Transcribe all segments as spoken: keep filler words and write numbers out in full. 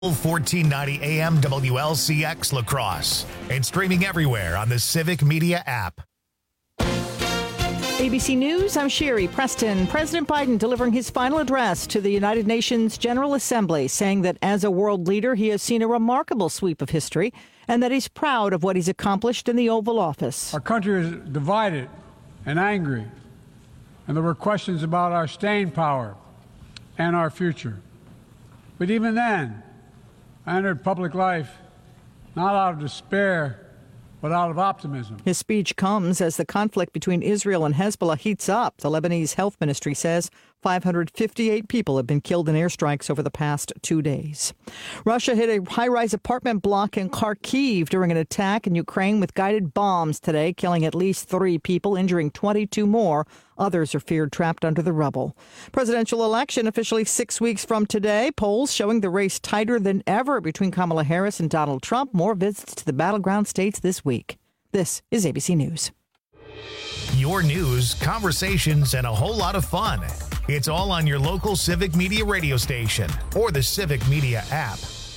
fourteen ninety A M W L C X La Crosse and streaming everywhere on the Civic Media app. A B C News, I'm Sherry Preston. President Biden delivering his final address to the United Nations General Assembly, saying that as a world leader, he has seen a remarkable sweep of history and that he's proud of what he's accomplished in the Oval Office. Our country is divided and angry, and there were questions about our staying power and our future. But even then, I entered public life not out of despair, but out of optimism. His speech comes as the conflict between Israel and Hezbollah heats up. The Lebanese health ministry says five hundred fifty-eight people have been killed in airstrikes over the past two days. Russia hit a high-rise apartment block in Kharkiv during an attack in Ukraine with guided bombs today, killing at least three people, injuring twenty-two more. Others are feared trapped under the rubble. Presidential election officially six weeks from today. Polls showing the race tighter than ever between Kamala Harris and Donald Trump. More visits to the battleground states this week. This is A B C News. Your news, conversations, and a whole lot of fun. It's all on your local Civic Media radio station or the Civic Media app.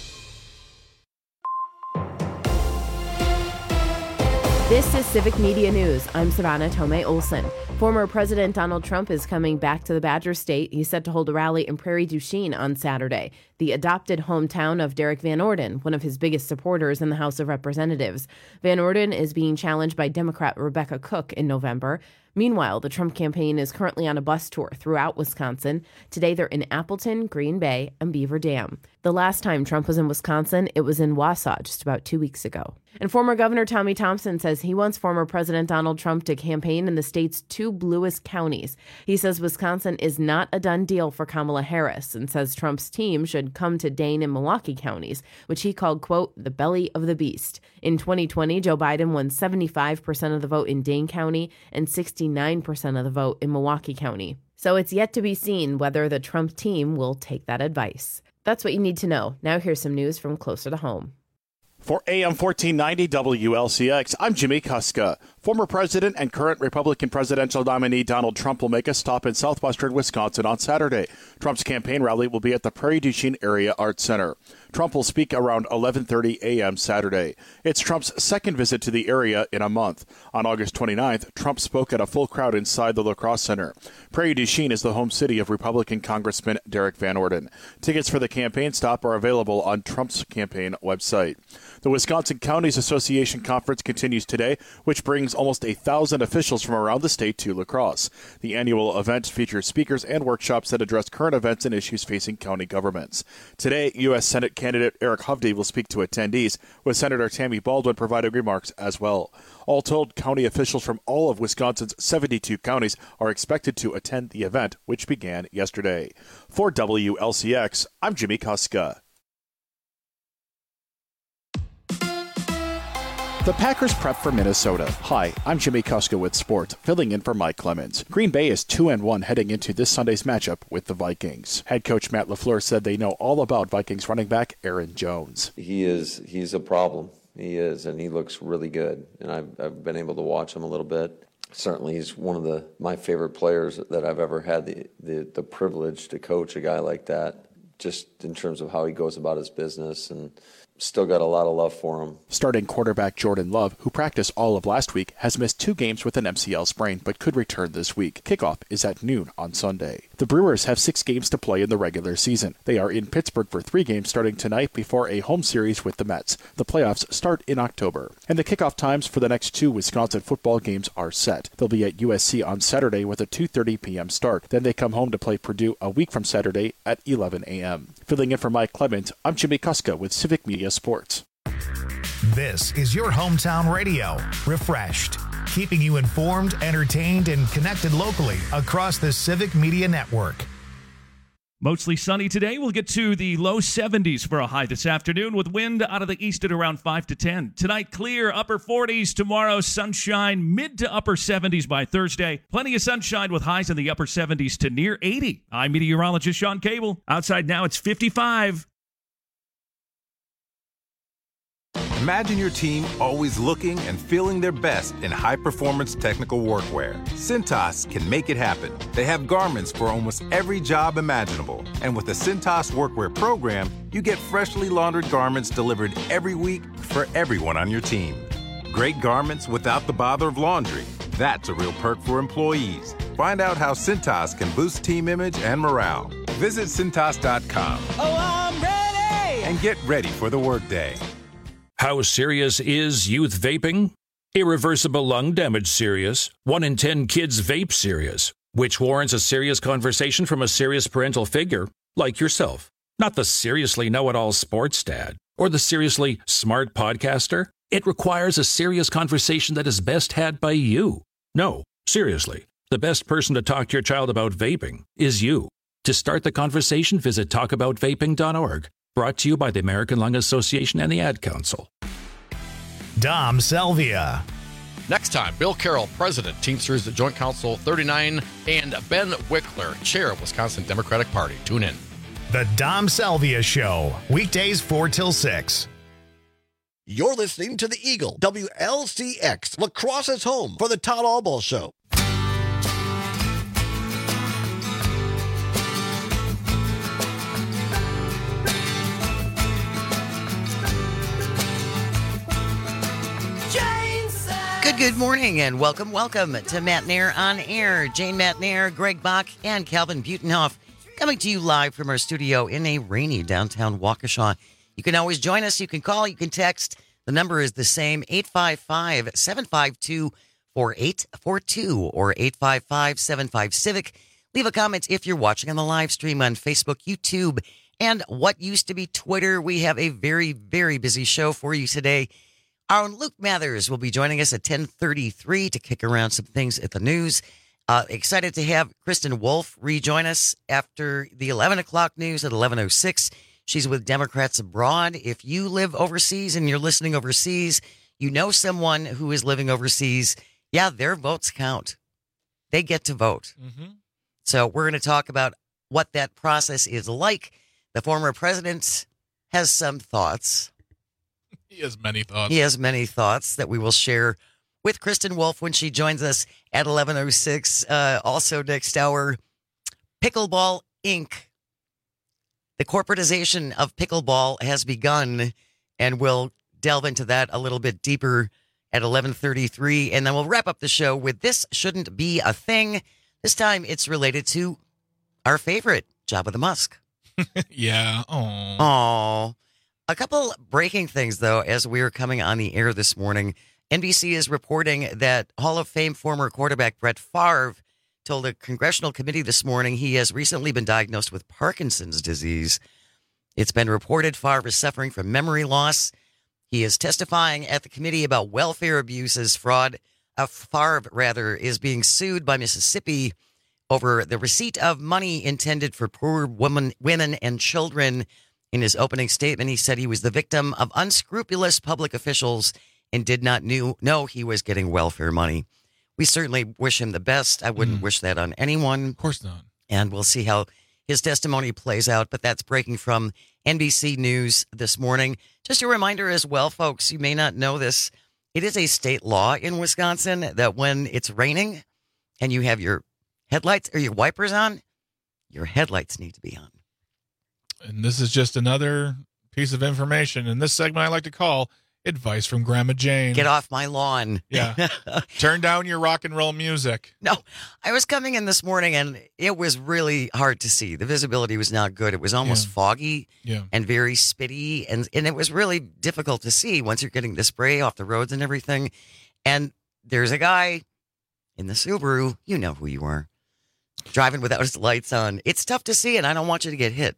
This is Civic Media News. I'm Savannah Tomei Olson. Former President Donald Trump is coming back to the Badger State. He's set to hold a rally in Prairie du Chien on Saturday, the adopted hometown of Derek Van Orden, one of his biggest supporters in the House of Representatives. Van Orden is being challenged by Democrat Rebecca Cook in November. Meanwhile, the Trump campaign is currently on a bus tour throughout Wisconsin. Today, they're in Appleton, Green Bay, and Beaver Dam. The last time Trump was in Wisconsin, it was in Wausau just about two weeks ago. And former Governor Tommy Thompson says he wants former President Donald Trump to campaign in the state's two bluest counties. He says Wisconsin is not a done deal for Kamala Harris and says Trump's team should come to Dane and Milwaukee counties, which he called, quote, the belly of the beast. In twenty twenty, Joe Biden won seventy-five percent of the vote in Dane County and sixty-nine percent of the vote in Milwaukee County. So it's yet to be seen whether the Trump team will take that advice. That's what you need to know. Now here's some news from closer to home. For A M fourteen ninety W L C X, I'm Jimmy Kuska. Former President and current Republican presidential nominee Donald Trump will make a stop in southwestern Wisconsin on Saturday. Trump's campaign rally will be at the Prairie du Chien Area Arts Center. Trump will speak around eleven thirty a.m. Saturday. It's Trump's second visit to the area in a month. On August twenty-ninth, Trump spoke at a full crowd inside the La Crosse Center. Prairie du Chien is the home city of Republican Congressman Derek Van Orden. Tickets for the campaign stop are available on Trump's campaign website. The Wisconsin Counties Association Conference continues today, which brings almost a thousand officials from around the state to La Crosse. The annual event features speakers and workshops that address current events and issues facing county governments. Today, U S Senate candidate Eric Hovde will speak to attendees, with Senator Tammy Baldwin providing remarks as well. All told, county officials from all of Wisconsin's seventy-two counties are expected to attend the event, which began yesterday. For W L C X, I'm Jimmy Kuska. The Packers prep for Minnesota. Hi, I'm Jimmy Kuska with Sport, filling in for Mike Clemens. Green Bay is two and one heading into this Sunday's matchup with the Vikings. Head coach Matt LaFleur said they know all about Vikings running back Aaron Jones. He is he's a problem. He is, and he looks really good. And I've, I've been able to watch him a little bit. Certainly he's one of the my favorite players that I've ever had the, the, the privilege to coach a guy like that, just in terms of how he goes about his business, and still got a lot of love for him. Starting quarterback Jordan Love, who practiced all of last week, has missed two games with an M C L sprain, but could return this week. Kickoff is at noon on Sunday. The Brewers have six games to play in the regular season. They are in Pittsburgh for three games starting tonight before a home series with the Mets. The playoffs start in October. And the kickoff times for the next two Wisconsin football games are set. They'll be at U S C on Saturday with a two thirty p.m. start. Then they come home to play Purdue a week from Saturday at eleven a.m. Filling in for Mike Clement, I'm Jimmy Kuska with Civic Media Sports. This is your hometown radio, refreshed, keeping you informed, entertained, and connected locally across the Civic Media Network. Mostly sunny today. We'll get to the low seventies for a high this afternoon with wind out of the east at around five to ten. Tonight, clear, upper forties. Tomorrow, sunshine, mid to upper seventies by Thursday. Plenty of sunshine with highs in the upper seventies to near eighty. I'm meteorologist Sean Cable. Outside now, it's fifty-five. Imagine your team always looking and feeling their best in high-performance technical workwear. Cintas can make it happen. They have garments for almost every job imaginable. And with the Cintas Workwear program, you get freshly laundered garments delivered every week for everyone on your team. Great garments without the bother of laundry. That's a real perk for employees. Find out how Cintas can boost team image and morale. Visit Cintas dot com. Oh, I'm ready! And get ready for the workday. How serious is youth vaping? Irreversible lung damage serious. One in ten kids vape serious, which warrants a serious conversation from a serious parental figure like yourself. Not the seriously know-it-all sports dad or the seriously smart podcaster. It requires a serious conversation that is best had by you. No, seriously, the best person to talk to your child about vaping is you. To start the conversation, visit talk about vaping dot org. Brought to you by the American Lung Association and the Ad Council. Dom Salvia. Next time, Bill Carroll, President, Teamsters Joint Council thirty-nine, and Ben Wickler, Chair of Wisconsin Democratic Party. Tune in. The Dom Salvia Show, weekdays four till six. You're listening to the Eagle, W L C X, La Crosse's home for the Todd Albaugh Show. Good, good morning, and welcome, welcome to Matt Nair on Air. Jane Matt Nair, Greg Bach, and Calvin Butenhoff coming to you live from our studio in a rainy downtown Waukesha. You can always join us. You can call. You can text. The number is the same, eight five five, seven five two, four eight four two or eight five five, seven five, Civic. Leave a comment if you're watching on the live stream on Facebook, YouTube, and what used to be Twitter. We have a very, very busy show for you today. Our own Luke Mathers will be joining us at ten thirty-three to kick around some things at the news. Uh, excited to have Kristen Wolf rejoin us after the eleven o'clock news at eleven oh six. She's with Democrats Abroad. If you live overseas and you're listening overseas, you know someone who is living overseas. Yeah, their votes count. They get to vote. Mm-hmm. So we're going to talk about what that process is like. The former president has some thoughts. He has many thoughts. He has many thoughts that we will share with Kristen Wolf when she joins us at eleven oh six. Uh, also next hour, Pickleball Incorporated. The corporatization of pickleball has begun, and we'll delve into that a little bit deeper at eleven thirty-three. And then we'll wrap up the show with This Shouldn't Be a Thing. This time it's related to our favorite, Jabba the Musk. Yeah. Aww. Aww. A couple breaking things, though, as we are coming on the air this morning. N B C is reporting that Hall of Fame former quarterback Brett Favre told a congressional committee this morning he has recently been diagnosed with Parkinson's disease. It's been reported Favre is suffering from memory loss. He is testifying at the committee about welfare abuses. Fraud, uh, Favre, rather, is being sued by Mississippi over the receipt of money intended for poor women, women and children. In his opening statement, he said he was the victim of unscrupulous public officials and did not knew, know he was getting welfare money. We certainly wish him the best. I wouldn't mm. wish that on anyone. Of course not. And we'll see how his testimony plays out. But that's breaking from N B C News this morning. Just a reminder as well, folks, you may not know this. It is a state law in Wisconsin that when it's raining and you have your headlights or your wipers on, your headlights need to be on. And this is just another piece of information in this segment I like to call Advice from Grandma Jane. Get off my lawn. Yeah. Turn down your rock and roll music. No, I was coming in this morning and it was really hard to see. The visibility was not good. It was almost yeah. foggy yeah. and very spitty. And, and it was really difficult to see once you're getting the spray off the roads and everything. And there's a guy in the Subaru. You know who you are. Driving without his lights on. It's tough to see and I don't want you to get hit.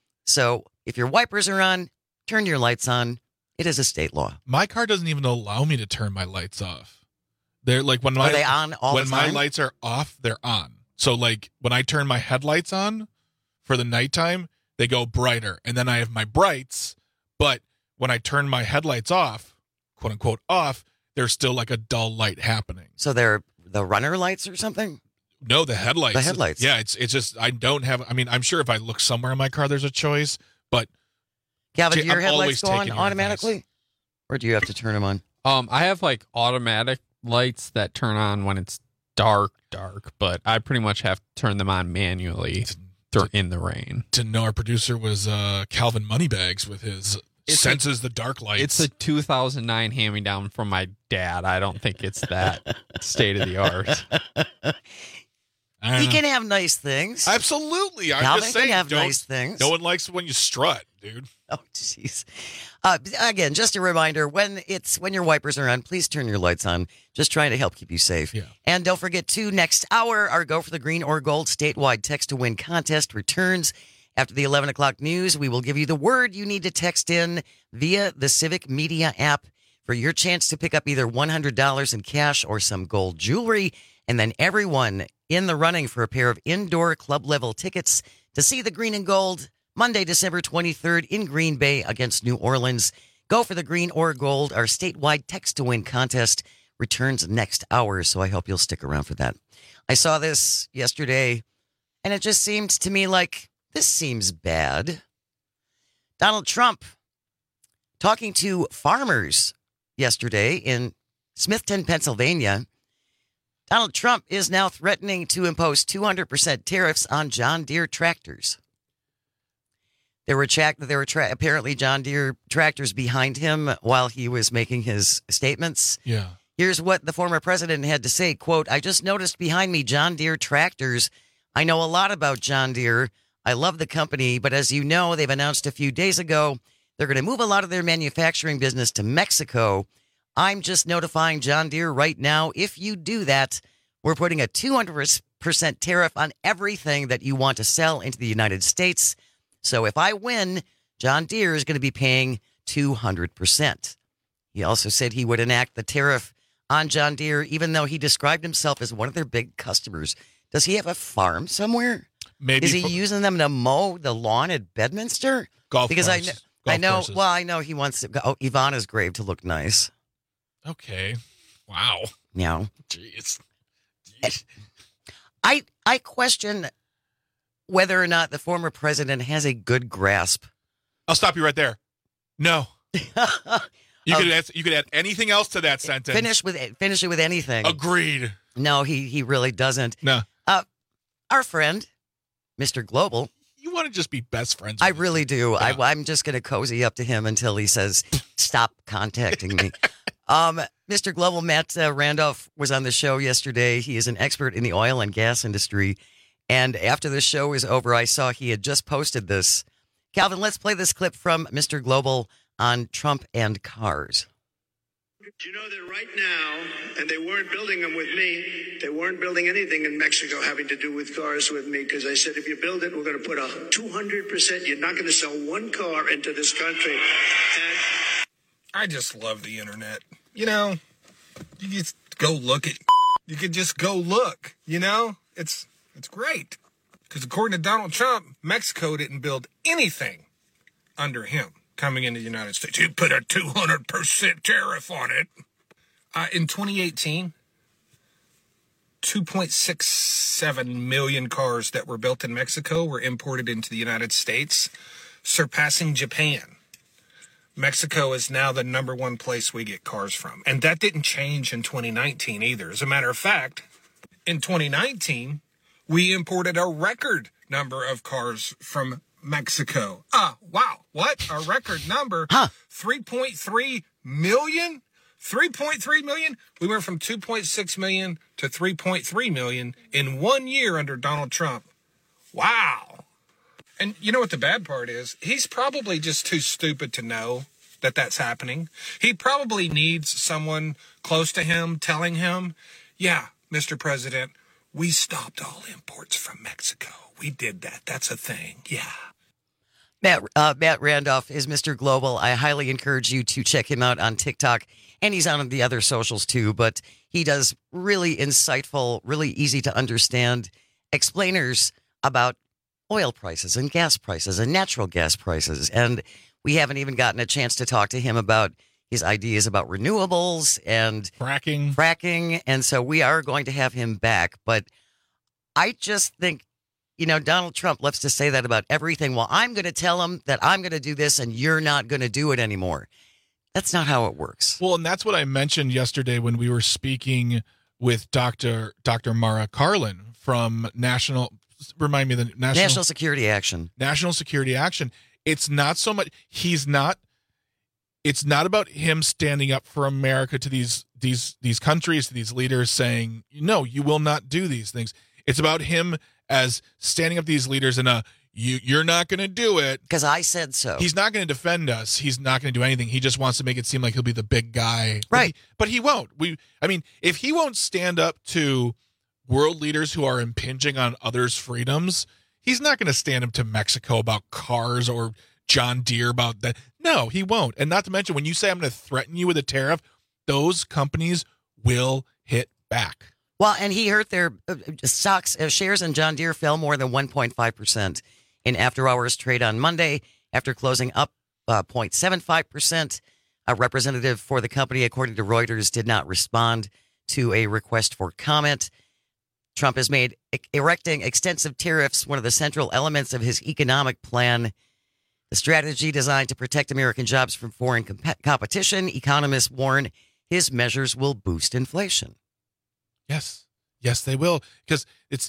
So if your wipers are on, turn your lights on. It is a state law. My car doesn't even allow me to turn my lights off. They're like when my are they on all when the my time? lights are off, they're on. So like when I turn my headlights on for the nighttime, they go brighter, and then I have my brights. But when I turn my headlights off, quote unquote off, there's still like a dull light happening. So they're the runner lights or something? No, the headlights. The headlights. Yeah, it's it's just I don't have. I mean, I'm sure if I look somewhere in my car, there's a choice, but Calvin, do your I'm headlights go on automatically, advice. Or do you have to turn them on? Um, I have like automatic lights that turn on when it's dark, dark, but I pretty much have to turn them on manually th- in the rain. Didn't know our producer was uh, Calvin Moneybags with his it's senses a, the dark lights. It's a two thousand nine hand-me-down from my dad. I don't think it's that state of the art. He can have nice things. Absolutely. I'm Calvin just saying. Can have don't, nice things. No one likes when you strut, dude. Oh, jeez. Uh, again, just a reminder: when it's when your wipers are on, please turn your lights on. Just trying to help keep you safe. Yeah. And don't forget to next hour, our Go for the Green or Gold statewide text to win contest returns. After the eleven o'clock news, we will give you the word you need to text in via the Civic Media app for your chance to pick up either one hundred dollars in cash or some gold jewelry. And then everyone in the running for a pair of indoor club level tickets to see the Green and Gold Monday, December twenty-third in Green Bay against New Orleans. Go for the Green or Gold. Our statewide text to win contest returns next hour, so I hope you'll stick around for that. I saw this yesterday, and it just seemed to me like this seems bad. Donald Trump talking to farmers yesterday in Smithton, Pennsylvania. Donald Trump is now threatening to impose two hundred percent tariffs on John Deere tractors. There were, tra- there were tra- apparently John Deere tractors behind him while he was making his statements. Yeah. Here's what the former president had to say, quote, "I just noticed behind me John Deere tractors. I know a lot about John Deere. I love the company, but as you know, they've announced a few days ago they're going to move a lot of their manufacturing business to Mexico. I'm just notifying John Deere right now, if you do that, we're putting a two hundred percent tariff on everything that you want to sell into the United States. So if I win, John Deere is going to be paying two hundred percent. He also said he would enact the tariff on John Deere, even though he described himself as one of their big customers. Does he have a farm somewhere? Maybe Is he for- using them to mow the lawn at Bedminster? Golf Because courses. I, Golf I know, courses. well, I know he wants to, oh, Ivana's grave to look nice. Okay. Wow. Yeah. Jeez. I I question whether or not the former president has a good grasp. I'll stop you right there. No. You could add, you could add anything else to that sentence. Finish with finish it with anything. Agreed. No, he he really doesn't. No. Uh, our friend, Mister Global. You want to just be best friends with I him. really do. Yeah. I, I'm just going to cozy up to him until he says, "Stop contacting me." um, Mister Global, Matt uh, Randolph was on the show yesterday. He is an expert in the oil and gas industry. And after the show was over, I saw he had just posted this. Calvin, let's play this clip from Mister Global on Trump and cars. Do you know that right now, and they weren't building them with me, they weren't building anything in Mexico having to do with cars with me, because I said, if you build it, we're going to put a two hundred percent, you're not going to sell one car into this country. And I just love the internet. You know, you just go look at, you could just go look, you know, it's, it's great. Because according to Donald Trump, Mexico didn't build anything under him coming into the United States. He put a two hundred percent tariff on it. Uh, in twenty eighteen, two point six seven million cars that were built in Mexico were imported into the United States, surpassing Japan. Mexico is now the number one place we get cars from. And that didn't change in twenty nineteen either. As a matter of fact, in twenty nineteen, we imported a record number of cars from Mexico. Ah, wow. What? A record number? Huh. three point three million? three point three million? We went from two point six million to three point three million in one year under Donald Trump. Wow. And you know what the bad part is? He's probably just too stupid to know that that's happening. He probably needs someone close to him telling him, yeah, Mister President, we stopped all imports from Mexico. We did that. That's a thing. Yeah. Matt, uh, Matt Randolph is Mister Global. I highly encourage you to check him out on TikTok, and he's on the other socials too, but he does really insightful, really easy to understand explainers about oil prices and gas prices and natural gas prices. And we haven't even gotten a chance to talk to him about his ideas about renewables and fracking. Fracking. And so we are going to have him back. But I just think, you know, Donald Trump loves to say that about everything. Well, I'm going to tell him that I'm going to do this and you're not going to do it anymore. That's not how it works. Well, and that's what I mentioned yesterday when we were speaking with Doctor Doctor Mara Carlin from National, remind me the National, National Security Action. National Security Action. It's not so much, he's not, it's not about him standing up for America to these these these countries, to these leaders saying, no, you will not do these things. It's about him as standing up to these leaders in a, You, you're not going to do it. Because I said so. He's not going to defend us. He's not going to do anything. He just wants to make it seem like he'll be the big guy. Right. But he, but he won't. We, I mean, if he won't stand up to world leaders who are impinging on others' freedoms, he's not going to stand up to Mexico about cars or John Deere about that. No, he won't. And not to mention, when you say I'm going to threaten you with a tariff, those companies will hit back. Well, and he hurt their uh, stocks. Uh, shares in John Deere fell more than one point five percent. In after-hours trade on Monday, after closing up uh, zero point seven five percent, a representative for the company, according to Reuters, did not respond to a request for comment. Trump has made e- erecting extensive tariffs one of the central elements of his economic plan. The strategy designed to protect American jobs from foreign comp- competition. Economists warn his measures will boost inflation. Yes. Yes, they will. Because it's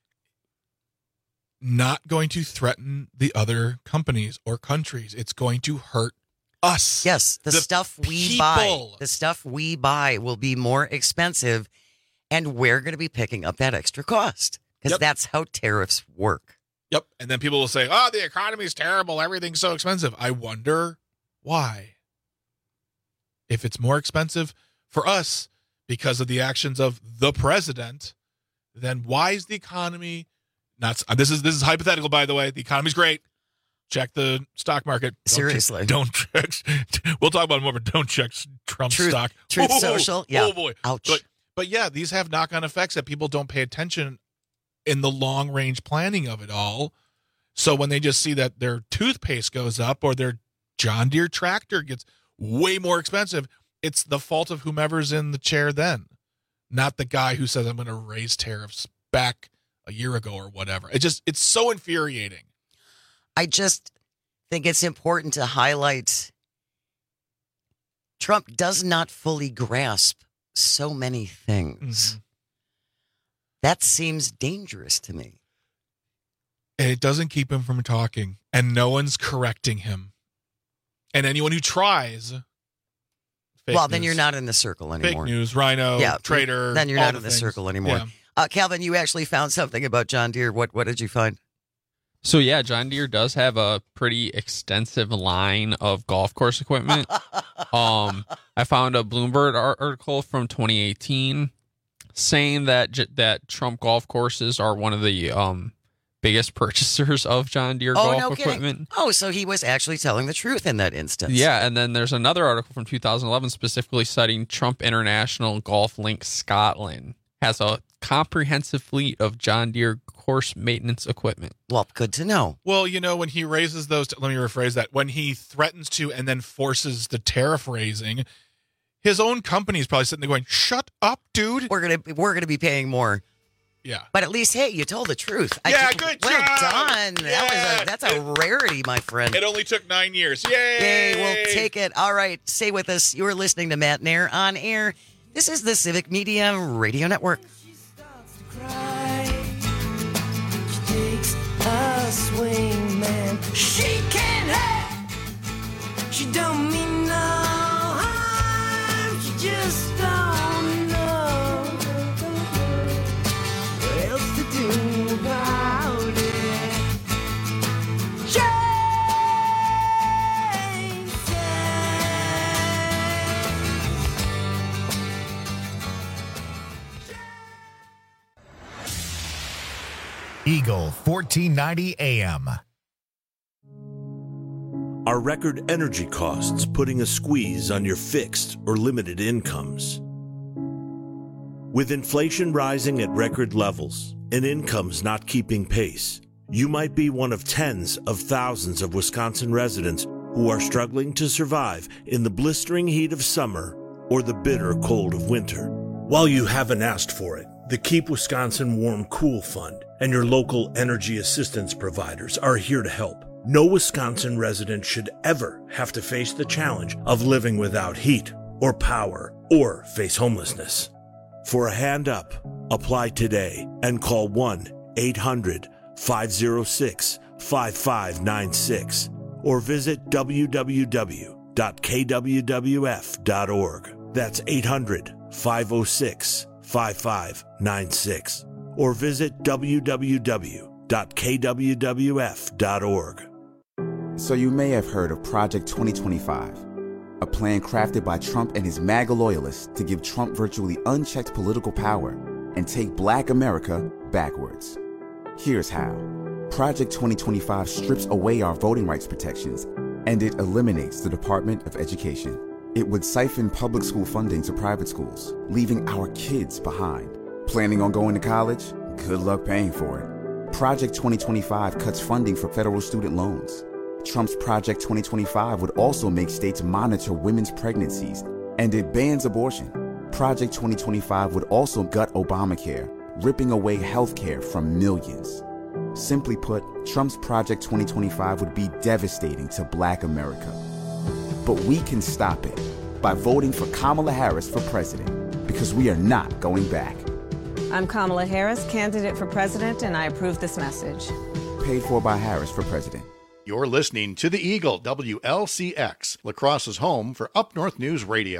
not going to threaten the other companies or countries. It's going to hurt us. Yes, the, the stuff we people. buy, the stuff we buy will be more expensive, and we're going to be picking up that extra cost because Yep. that's how tariffs work. Yep. And then people will say, oh, the economy is terrible. Everything's so expensive. I wonder why. If it's more expensive for us because of the actions of the president, then why is the economy not? This is this is hypothetical, by the way. The economy's great. Check the stock market. Don't Seriously. check, don't check. We'll talk about it more, but don't check Trump's Truth, stock. Truth oh, Social. Yeah. Oh boy. Ouch. But but yeah, these have knock-on effects that people don't pay attention in the long-range planning of it all. So when they just see that their toothpaste goes up or their John Deere tractor gets way more expensive, it's the fault of whomever's in the chair then, not the guy who says I'm going to raise tariffs back a year ago or whatever. It just it's so infuriating. I just think it's important to highlight Trump does not fully grasp so many things. Mm-hmm. That seems dangerous to me. And it doesn't keep him from talking, and no one's correcting him. And anyone who tries, fake well, then news. you're not in the circle anymore. Fake news, rhino, yeah, traitor. Then you're all not the in the things. circle anymore. Yeah. Uh, Calvin, you actually found something about John Deere. What What did you find? So yeah, John Deere does have a pretty extensive line of golf course equipment. um, I found a Bloomberg ar- article from twenty eighteen saying that j- that Trump golf courses are one of the um biggest purchasers of John Deere oh, golf no equipment. Kidding. Oh, so he was actually telling the truth in that instance. Yeah, and then there's another article from two thousand eleven specifically citing Trump International Golf Link Scotland has a comprehensive fleet of John Deere course maintenance equipment. Well, good to know. Well, you know, when he raises those, let me rephrase that. When he threatens to and then forces the tariff raising, his own company is probably sitting there going, "Shut up, dude. We're gonna we're gonna be paying more." Yeah, but at least, hey, you told the truth. Yeah, I, good well job. done. Yeah. That was a, that's a rarity, my friend. It only took nine years. Yay! Yay! We'll take it. All right, stay with us. You're listening to Matt Nair on air. This is the Civic Media Radio Network. A swing man. She can't have. She don't mean no harm. She just don't know what else to do about it. Eagle fourteen ninety A M. Are record energy costs putting a squeeze on your fixed or limited incomes? With inflation rising at record levels and incomes not keeping pace, you might be one of tens of thousands of Wisconsin residents who are struggling to survive in the blistering heat of summer or the bitter cold of winter. While you haven't asked for it, the Keep Wisconsin Warm Cool Fund and your local energy assistance providers are here to help. No Wisconsin resident should ever have to face the challenge of living without heat or power or face homelessness. For a hand up, apply today and call one eight hundred five oh six five five nine six or visit w w w dot k w w f dot org. That's eight hundred five oh six five five nine six or visit w w w dot k w w f dot org. So you may have heard of Project twenty twenty-five, a plan crafted by Trump and his MAGA loyalists to give Trump virtually unchecked political power and take Black America backwards. Here's how. Project twenty twenty-five strips away our voting rights protections, and it eliminates the Department of Education. It would siphon public school funding to private schools, leaving our kids behind. Planning on going to college? Good luck paying for it. Project twenty twenty-five cuts funding for federal student loans. Trump's Project twenty twenty-five would also make states monitor women's pregnancies, and it bans abortion. Project twenty twenty-five would also gut Obamacare, ripping away health care from millions. Simply put, Trump's Project twenty twenty-five would be devastating to Black America. But we can stop it by voting for Kamala Harris for president, because we are not going back. I'm Kamala Harris, candidate for president, and I approve this message. Paid for by Harris for president. You're listening to the Eagle, W L C X, La Crosse's home for Up North News Radio.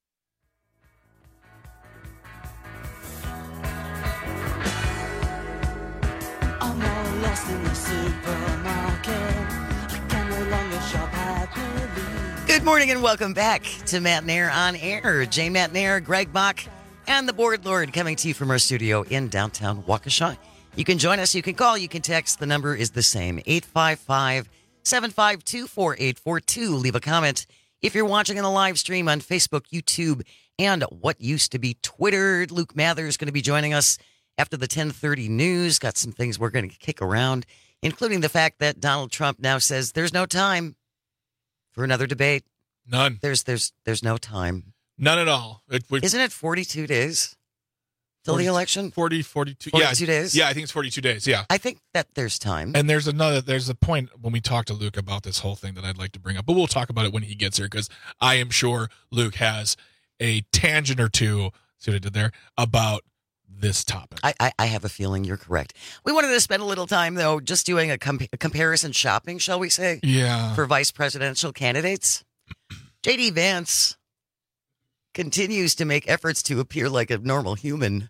I'm all lost in the supermarket. I can no longer shop happily. Good morning and welcome back to Matt Nair on Air. Jay Matt Nair, Greg Bach, and the Board Lord coming to you from our studio in downtown Waukesha. You can join us, you can call, you can text. The number is the same, eight five five, seven five two, four eight four two. Leave a comment if you're watching on the live stream on Facebook, YouTube, and what used to be Twitter. Luke Mather is going to be joining us after the ten thirty news. Got some things we're going to kick around, including the fact that Donald Trump now says there's no time for another debate. None. There's there's there's no time. None at all. It, we, Isn't it forty-two days till forty, the election? forty, forty-two. forty-two yeah, days? Yeah, I think it's forty-two days. Yeah. I think that there's time. And there's another, there's a point when we talk to Luke about this whole thing that I'd like to bring up, but we'll talk about it when he gets here, because I am sure Luke has a tangent or two, see what I did there, about this topic. I, I, I have a feeling you're correct. We wanted to spend a little time, though, just doing a, com- a comparison shopping, shall we say? Yeah. For vice presidential candidates. J D Vance continues to make efforts to appear like a normal human.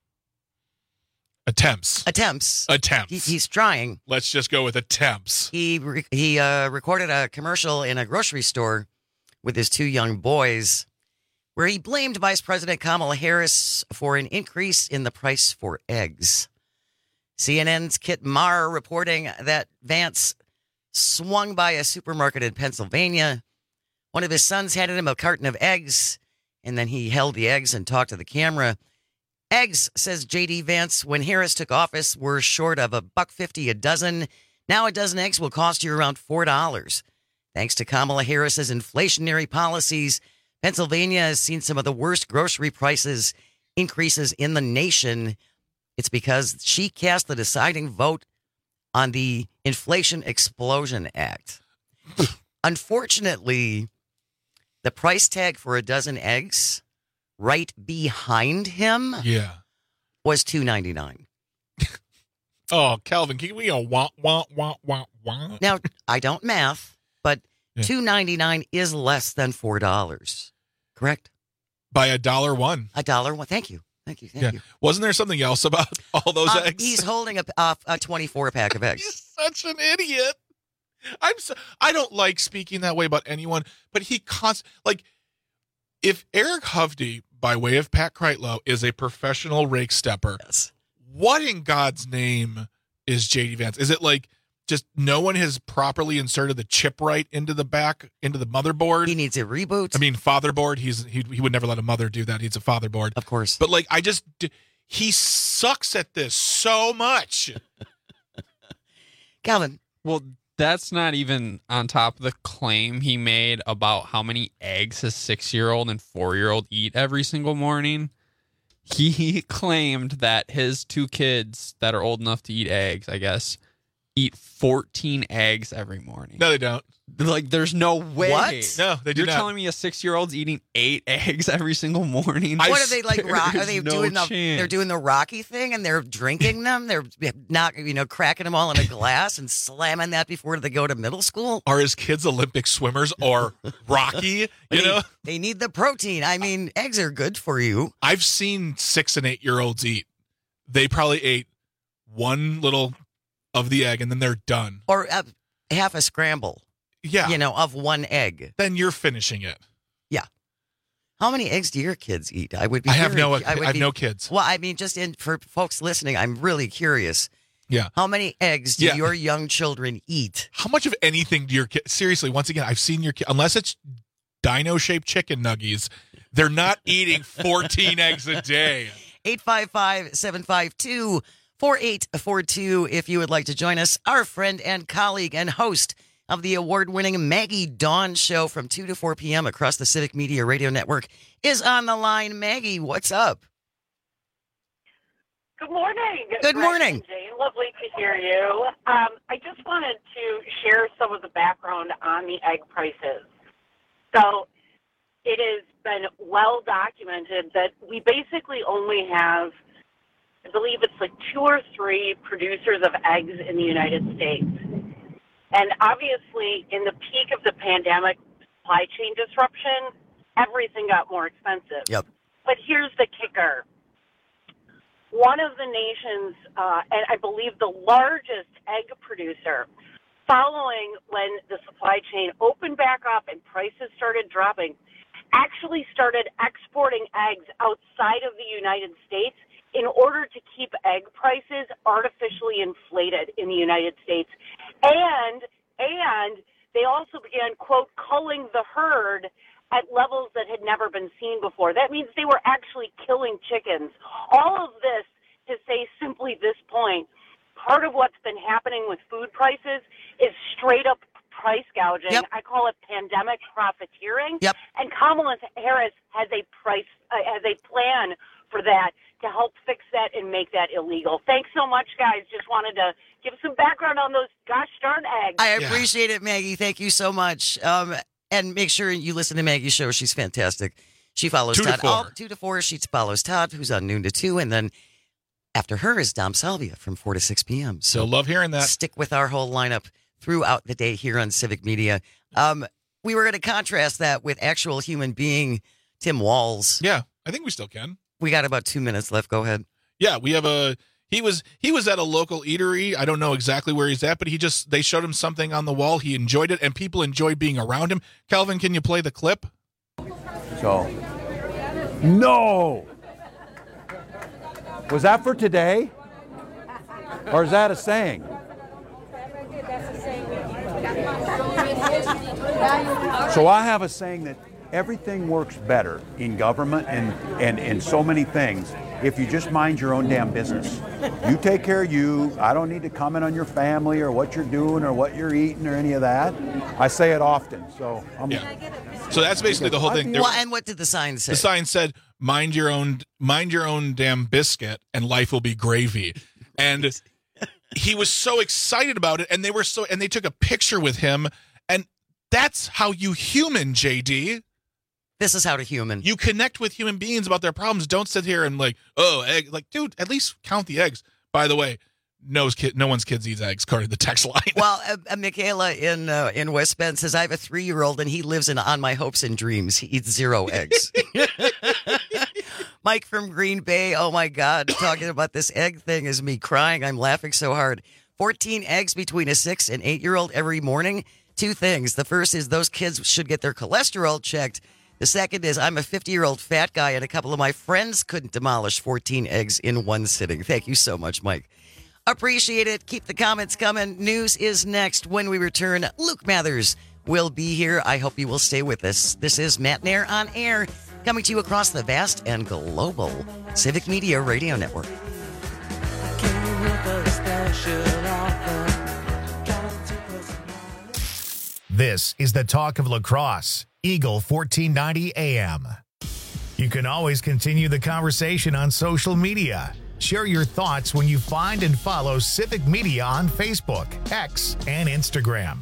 Attempts. Attempts. Attempts. He, he's trying. Let's just go with attempts. He re- he uh, recorded a commercial in a grocery store with his two young boys where he blamed Vice President Kamala Harris for an increase in the price for eggs. C N N's Kit Marr reporting that Vance swung by a supermarket in Pennsylvania. One of his sons handed him a carton of eggs, and then he held the eggs and talked to the camera. Eggs, says J D Vance, when Harris took office, were short of a buck fifty a dozen. Now a dozen eggs will cost you around four dollars. Thanks to Kamala Harris's inflationary policies, Pennsylvania has seen some of the worst grocery prices increases in the nation. It's because she cast the deciding vote on the Inflation Explosion Act. Unfortunately, the price tag for a dozen eggs right behind him yeah. was two ninety-nine. Oh, Calvin, can we go wah, wah, wah, wah, wah? Now, I don't math, but Yeah. two ninety-nine is less than four dollars, correct? By a dollar one. A dollar one. Thank you. Thank you. Thank Yeah. you. Wasn't there something else about all those Uh, eggs? He's holding a, a, a twenty-four pack of eggs. Such an idiot. I'm so, I don't like speaking that way about anyone, but he const like if Eric Hovde, by way of Pat Kreitlow, is a professional rake stepper, yes. What in God's name is J D Vance? Is it like just no one has properly inserted the chip right into the back, into the motherboard? He needs a reboot. I mean, fatherboard. He's he, he would never let a mother do that. He's a fatherboard. Of course. But like, I just, he sucks at this so much. Calvin. Well, that's not even on top of the claim he made about how many eggs his six-year-old and four-year-old eat every single morning. He claimed that his two kids that are old enough to eat eggs, I guess, eat fourteen eggs every morning. No, they don't. Like, there's no way. What? No, they do You're not. telling me a six-year-old's eating eight eggs every single morning? What are they like? Rock, are they no doing the? chance. They're doing the Rocky thing, and they're drinking them. They're not, you know, cracking them all in a glass and slamming that before they go to middle school. Are his kids Olympic swimmers or Rocky? You they, know, they need the protein. I mean, eggs are good for you. I've seen six and eight year olds eat. They probably ate one little of the egg and then they're done. Or uh, half a scramble. Yeah. You know, of one egg. Then you're finishing it. Yeah. How many eggs do your kids eat? I would be. I have very, no. I, I would have be, no kids. Well, I mean, just in for folks listening, I'm really curious. Yeah. How many eggs do Yeah. your young children eat? How much of anything do your kids? Seriously, once again, I've seen your kid. Unless it's dino-shaped chicken nuggies, they're not eating fourteen eggs a day. eight five five, seven five two, four eight four two if you would like to join us. Our friend and colleague and host of the award-winning Maggie Dawn Show from two to four p.m. across the Civic Media Radio Network is on the line. Maggie, what's up? Good morning. Good Greg morning. and Jane. Lovely to hear you. Um, I just wanted to share some of the background on the egg prices. So it has been well documented that we basically only have, I believe it's like two or three producers of eggs in the United States. And obviously, in the peak of the pandemic supply chain disruption, everything got more expensive. Yep. But here's the kicker. One of the nation's, uh, and I believe the largest egg producer, following when the supply chain opened back up and prices started dropping, actually started exporting eggs outside of the United States in order to keep egg prices artificially inflated in the United States. And, and they also began, quote, culling the herd at levels that had never been seen before. That means they were actually killing chickens. All of this to say simply this point, part of what's been happening with food prices is straight up price gouging. Yep. I call it pandemic profiteering. Yep. And Kamala Harris has a price, uh, has a plan for that to help fix that and make that illegal. Thanks so much, guys. Just wanted to give some background on those gosh darn eggs. I appreciate it, Maggie. Thank you so much. Um, and make sure you listen to Maggie's show. She's fantastic. She follows Two to Todd. four. All, two to four. She follows Todd, who's on noon to two. And then after her is Dom Salvia from four to six p.m. So love hearing that. Stick with our whole lineup throughout the day here on Civic Media. Um, we were going to contrast that with actual human being Tim Walz. Yeah, I think we still can. We got about two minutes left. Go ahead. Yeah, we have a. He was he was at a local eatery. I don't know exactly where he's at, but he just they showed him something on the wall. He enjoyed it, and people enjoyed being around him. Calvin, can you play the clip? So, no. Was that for today? Or is that a saying? So I have a saying that everything works better in government and, and in so many things if you just mind your own damn business. You take care of you. I don't need to comment on your family or what you're doing or what you're eating or any of that. I say it often. So I'm, yeah. So that's basically the whole thing. There- Well, and what did the sign say? The sign said, "Mind your own, mind your own damn biscuit, and life will be gravy." And he was so excited about it, and they were so, and they took a picture with him, and that's how you human, J D. This is how to human. You connect with human beings about their problems. Don't sit here and like, oh, egg. Like, dude, at least count the eggs. By the way, no kid, no one's kids eats eggs, according to the text line. Well, uh, uh, Michaela in uh, in West Bend says, I have a three-year-old, and he lives in On My Hopes and Dreams. He eats zero eggs. Mike from Green Bay, oh, my God, talking about this egg thing is me crying. I'm laughing so hard. fourteen eggs between a six- and eight-year-old every morning. Two things. The first is those kids should get their cholesterol checked. The second is I'm a fifty-year-old fat guy, and a couple of my friends couldn't demolish fourteen eggs in one sitting. Thank you so much, Mike. Appreciate it. Keep the comments coming. News is next. When we return, Luke Mathers will be here. I hope you will stay with us. This is Matt Nair on Air, coming to you across the vast and global Civic Media Radio Network. This is the talk of lacrosse, Eagle fourteen ninety A M. You can always continue the conversation on social media. Share your thoughts when you find and follow Civic Media on Facebook, X, and Instagram.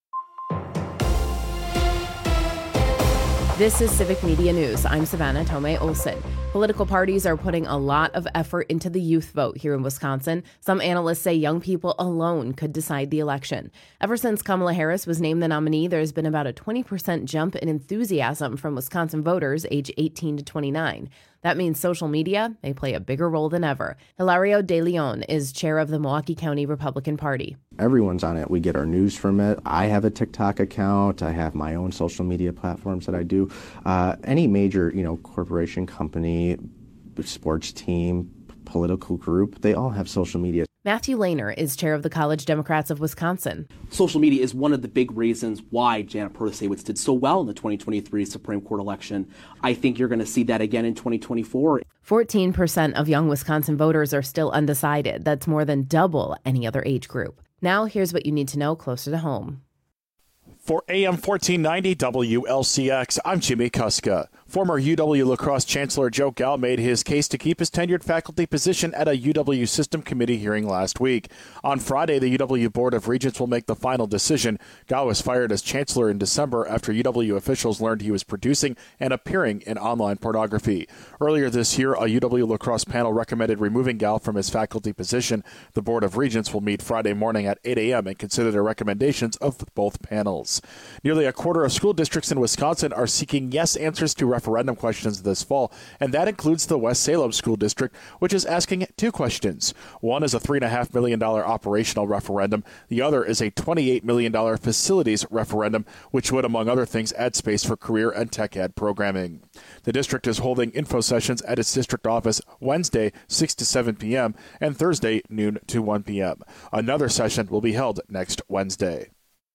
This is Civic Media News. I'm Savannah Tomei Olson. Political parties are putting a lot of effort into the youth vote here in Wisconsin. Some analysts say young people alone could decide the election. Ever since Kamala Harris was named the nominee, there's been about a twenty percent jump in enthusiasm from Wisconsin voters age eighteen to twenty-nine. That means social media may play a bigger role than ever. Hilario De Leon is chair of the Milwaukee County Republican Party. Everyone's on it. We get our news from it. I have a TikTok account. I have my own social media platforms that I do. Uh, any major, you know, corporation, company, sports team, political group, they all have social media. Matthew Lehner is chair of the College Democrats of Wisconsin. Social media is one of the big reasons why Janet Protasiewicz did so well in the twenty twenty-three Supreme Court election. I think you're going to see that again in twenty twenty-four. fourteen percent of young Wisconsin voters are still undecided. That's more than double any other age group. Now, here's what you need to know closer to home. For A M fourteen ninety W L C X, I'm Jimmy Kuska. Former U W La Crosse Chancellor Joe Gall made his case to keep his tenured faculty position at a U W System Committee hearing last week. On Friday, the U W Board of Regents will make the final decision. Gall was fired as chancellor in December after U W officials learned he was producing and appearing in online pornography. Earlier this year, a U W La Crosse panel recommended removing Gall from his faculty position. The Board of Regents will meet Friday morning at eight a.m. and consider the recommendations of both panels. Nearly a quarter of school districts in Wisconsin are seeking yes answers to referendum questions this fall, and that includes the West Salem School District, which is asking two questions. One is a three point five million dollars operational referendum. The other is a twenty-eight million dollars facilities referendum, which would, among other things, add space for career and tech ed programming. The district is holding info sessions at its district office Wednesday, six to seven p.m., and Thursday, noon to one p.m. Another session will be held next Wednesday.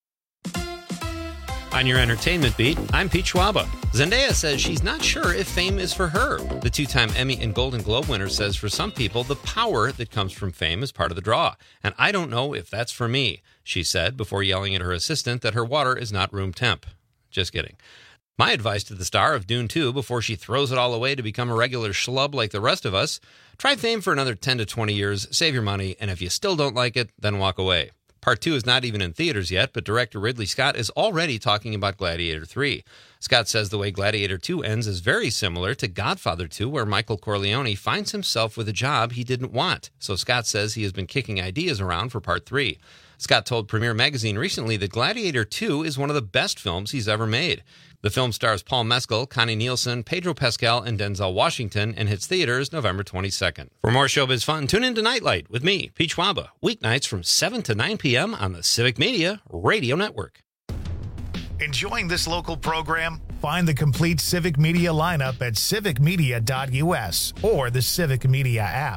On your entertainment beat, I'm Pete Schwaba. Zendaya says she's not sure if fame is for her. The two-time Emmy and Golden Globe winner says for some people, the power that comes from fame is part of the draw. And I don't know if that's for me, she said before yelling at her assistant that her water is not room temp. Just kidding. My advice to the star of Dune two before she throws it all away to become a regular schlub like the rest of us, try fame for another ten to twenty years, save your money, and if you still don't like it, then walk away. Part two is not even in theaters yet, but director Ridley Scott is already talking about Gladiator three. Scott says the way Gladiator two ends is very similar to Godfather two, where Michael Corleone finds himself with a job he didn't want. So Scott says he has been kicking ideas around for part three. Scott told Premiere Magazine recently that Gladiator two is one of the best films he's ever made. The film stars Paul Mescal, Connie Nielsen, Pedro Pascal, and Denzel Washington, and hits theaters November twenty-second. For more showbiz fun, tune in to Nightlight with me, Pete Schwaba, weeknights from seven to nine p.m. on the Civic Media Radio Network. Enjoying this local program? Find the complete Civic Media lineup at civic media dot u s or the Civic Media app.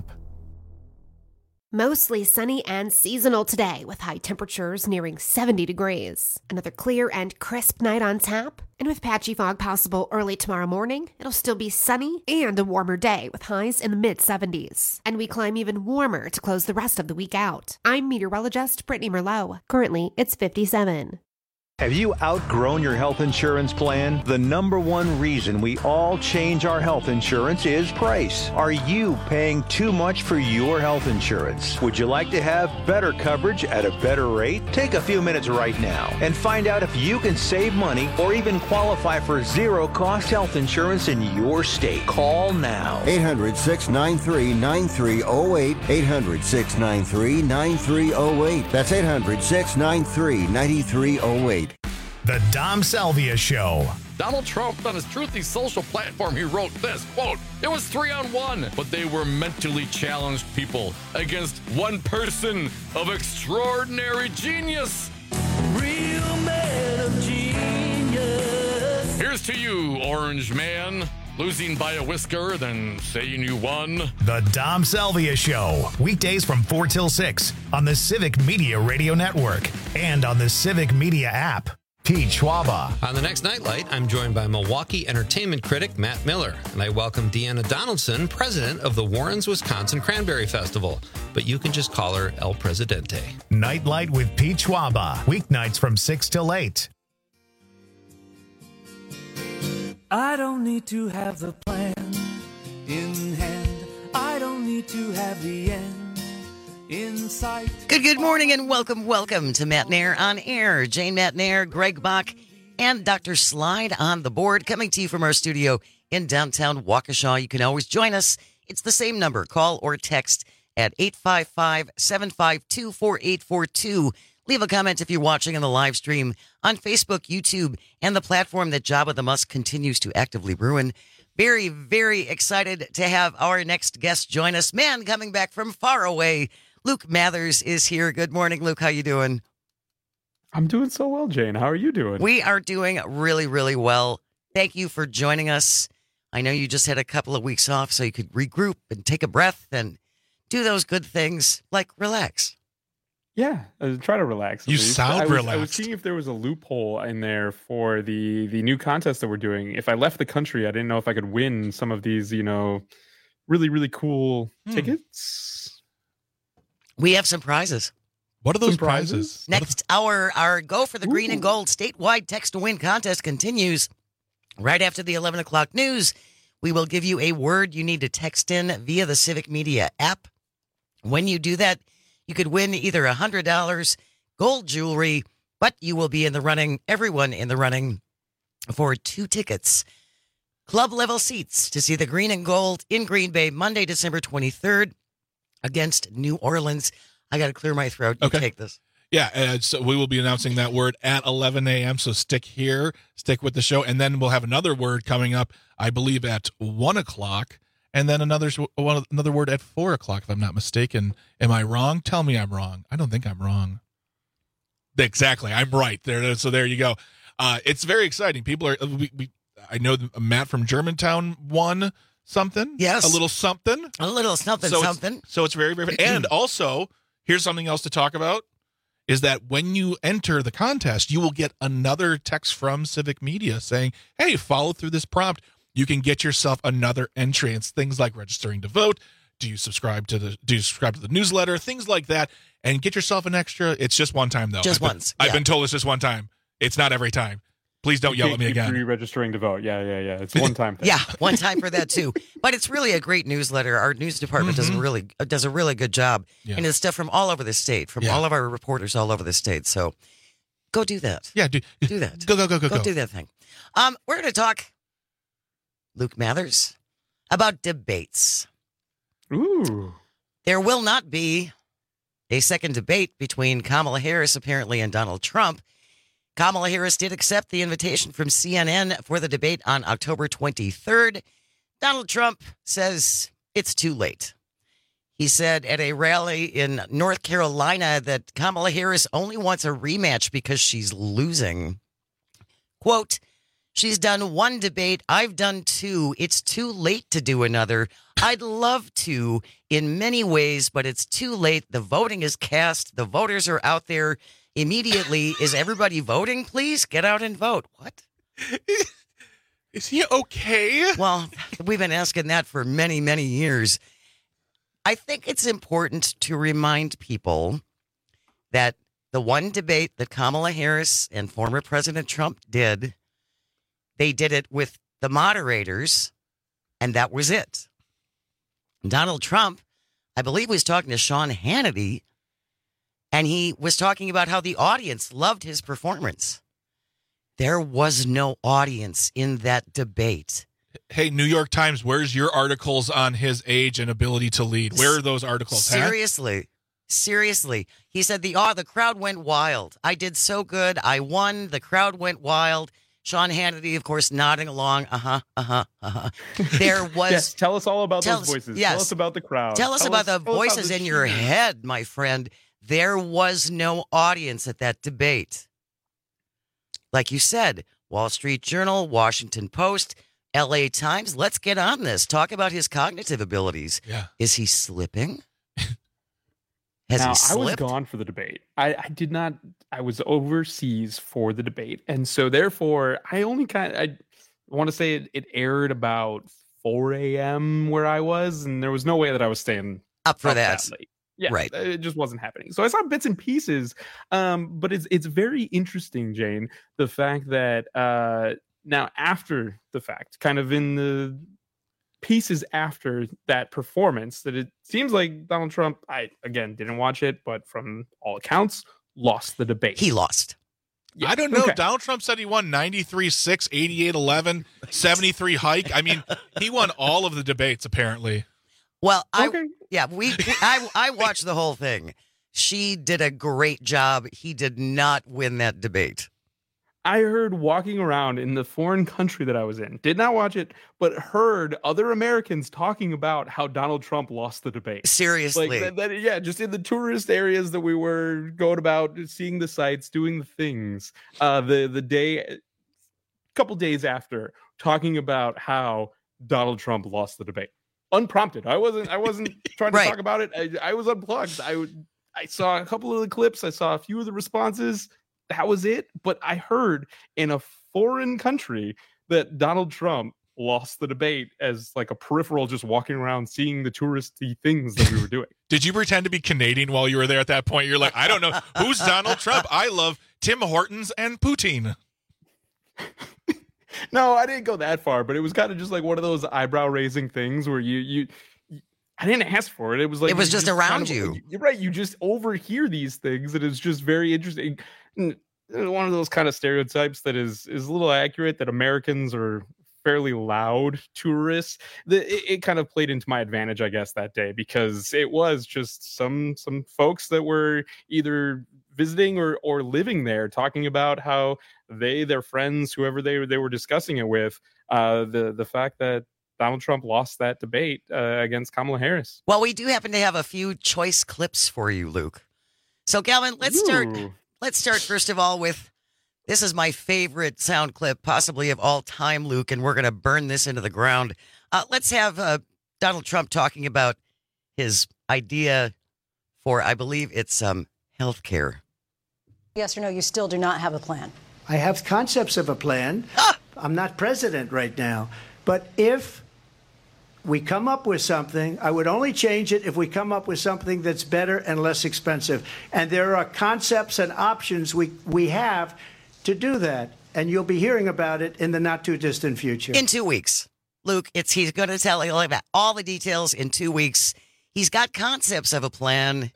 Mostly sunny and seasonal today with high temperatures nearing seventy degrees. Another clear and crisp night on tap. And with patchy fog possible early tomorrow morning, it'll still be sunny and a warmer day with highs in the mid seventies. And we climb even warmer to close the rest of the week out. I'm meteorologist Brittany Merlot. Currently, it's fifty-seven. Have you outgrown your health insurance plan? The number one reason we all change our health insurance is price. Are you paying too much for your health insurance? Would you like to have better coverage at a better rate? Take a few minutes right now and find out if you can save money or even qualify for zero-cost health insurance in your state. Call now. eight hundred, six nine three, nine three zero eight. eight hundred, six nine three, nine three zero eight. That's eight hundred, six nine three, nine three zero eight. The Dom Salvia Show. Donald Trump, on his Truthy social platform, he wrote this, quote, "It was three on one, but they were mentally challenged people against one person of extraordinary genius." Real man of genius. Here's to you, Orange Man. Losing by a whisker, then saying you won. The Dom Salvia Show. Weekdays from four till six on the Civic Media Radio Network and on the Civic Media app. Pete Schwaba. On the next Nightlight, I'm joined by Milwaukee entertainment critic Matt Miller, and I welcome Deanna Donaldson, president of the Warrens, Wisconsin Cranberry Festival. But you can just call her El Presidente. Nightlight with Pete Schwaba. Weeknights from six till eight. I don't need to have the plan in hand. I don't need to have the end in sight. Good, good morning and welcome, welcome to Matt Nair on Air. Jane Matt Nair, Greg Bach, and Doctor Slide on the board, coming to you from our studio in downtown Waukesha. You can always join us. It's the same number. Call or text at eight five five, seven five two, four eight four two. Leave a comment if you're watching on the live stream on Facebook, YouTube, and the platform that Jabba the Musk continues to actively ruin. Very, very excited to have our next guest join us. Man coming back from far away. Luke Mathers is here. Good morning, Luke. How you doing? I'm doing so well, Jane. How are you doing? We are doing really, really well. Thank you for joining us. I know you just had a couple of weeks off so you could regroup and take a breath and do those good things like relax. Yeah, uh, try to relax. at You least. sound I was, I was relaxed. seeing if there was a loophole in there for the the new contest that we're doing. If I left the country, I didn't know if I could win some of these, you know, really, really cool Hmm. tickets. We have some prizes. What are those Some prizes? prizes? Next, our, our Go for the Green and Gold statewide text to win contest continues right after the eleven o'clock news. We will give you a word you need to text in via the Civic Media app. When you do that, you could win either one hundred dollars, gold jewelry, but you will be in the running, everyone in the running, for two tickets. Club level seats to see the Green and Gold in Green Bay Monday, December twenty-third against New Orleans. I got to clear my throat. You Okay. take this. Yeah, uh, so we will be announcing that word at eleven a.m. So stick here, stick with the show, and then we'll have another word coming up, I believe, at one o'clock, and then another one, another word at four o'clock, if I'm not mistaken. Am I wrong? Tell me I'm wrong. I don't think I'm wrong. Exactly, I'm right. There, so there you go. Uh, it's very exciting. People are. We, we, I know that Matt from Germantown won something. Yes, a little something. A little something, so something. It's, so it's very, very. And also, here's something else to talk about. Is that when you enter the contest, you will get another text from Civic Media saying, hey, follow through this prompt. You can get yourself another entry. It's things like registering to vote. Do you subscribe to the do you subscribe to the newsletter? Things like that. And get yourself an extra. It's just one time, though. Just I've been, once. I've Yeah. been told it's just one time. It's not every time. Please don't You yell can't at me keep again. re-registering to vote. Yeah, yeah, yeah. It's a one-time thing. Yeah, one time for that too. But it's really a great newsletter. Our news department does a Mhm. really uh, does a really good job, Yeah. and it's stuff from all over the state, from Yeah. all of our reporters all over the state. So go do that. Yeah, do, do that. Go, go, go, go, Go go. do that thing. Um, we're going to talk, Luke Mathers, about debates. Ooh. There will not be a second debate between Kamala Harris, apparently, and Donald Trump. Kamala Harris did accept the invitation from C N N for the debate on October twenty-third. Donald Trump says it's too late. He said at a rally in North Carolina that Kamala Harris only wants a rematch because she's losing. Quote, she's done one debate. I've done two. It's too late to do another. I'd love to in many ways, but it's too late. The voting is cast. The voters are out there immediately. Is everybody voting? Please get out and vote. What? Is he okay? Well, we've been asking that for many, many years. I think it's important to remind people that the one debate that Kamala Harris and former President Trump did, they did it with the moderators, and that was it. Donald Trump, I believe, was talking to Sean Hannity, and he was talking about how the audience loved his performance. There was no audience in that debate. Hey, New York Times, where's your articles on his age and ability to lead? Where are those articles? huh? Seriously. Seriously. He said the oh, the crowd went wild. I did so good. I won. The crowd went wild. Sean Hannity, of course, nodding along. Uh-huh, uh-huh, uh-huh. There was... Yes, tell us all about Tell those us- voices. yes. Tell us about the crowd. Tell us about the tell us how voices the in your cheer- head, my friend. There was no audience at that debate. Like you said, Wall Street Journal, Washington Post, L A Times. Let's get on this. Talk about his cognitive abilities. Yeah. Is he slipping? Has now, he I was slipped? gone for the debate. I, I did not. I was overseas for the debate, and so therefore, I only kind of. I want to say it, it aired about four a.m. where I was, and there was no way that I was staying up for up that. late. Yeah, Right. It just wasn't happening. So I saw bits and pieces, um, but it's it's very interesting, Jane, the fact that uh, now after the fact, kind of in the pieces after that performance that it seems like Donald Trump, I, again, didn't watch it, but from all accounts, lost the debate. He lost. Yeah. I don't know. Okay. Donald Trump said he won ninety-three six, eighty-eight eleven, seventy-three hike. I mean, he won all of the debates, apparently. Well, I, Okay. yeah, we, I, I watched the whole thing. She did a great job. He did not win that debate. I heard walking around in the foreign country that I was in, did not watch it, but heard other Americans talking about how Donald Trump lost the debate. Seriously. Like that, that- yeah, just in the tourist areas that we were going about, seeing the sights, doing the things. Uh, the the day, a couple days after, talking about how Donald Trump lost the debate, unprompted. I wasn't. I wasn't trying to Right. talk about it. I, I was unplugged. I would. I saw a couple of the clips. I saw a few of the responses. That was it. But I heard in a foreign country that Donald Trump lost the debate as like a peripheral, just walking around seeing the touristy things that we were doing. Did you pretend to be Canadian while you were there at that point? You're like, I don't know. Who's Donald Trump? I love Tim Hortons and poutine. No, I didn't go that far, but it was kind of just like one of those eyebrow raising things where you, you, you I didn't ask for it. It was like, It was you just kind around of- you. You're right. You just overhear these things, and it's just very interesting. And one of those kind of stereotypes that is is a little accurate, that Americans are fairly loud tourists. The, it, it kind of played into my advantage, I guess, that day, because it was just some some folks that were either visiting or or living there talking about how they, their friends, whoever they they were discussing it with, uh, the the fact that Donald Trump lost that debate uh, against Kamala Harris. Well, we do happen to have a few choice clips for you, Luke. So, Calvin, let's start. Ooh. Let's start first of all with this is my favorite sound clip, possibly of all time, Luke, and we're going to burn this into the ground. Uh, let's have uh, Donald Trump talking about his idea for, I believe it's um, health care. Yes or no, you still do not have a plan. I have concepts of a plan. I'm not president right now. But if we come up with something, I would only change it if we come up with something that's better and less expensive. And there are concepts and options we, we have to do that. And you'll be hearing about it in the not too distant future. In two weeks, Luke, it's he's going to tell you about all the details in two weeks. He's got concepts of a plan,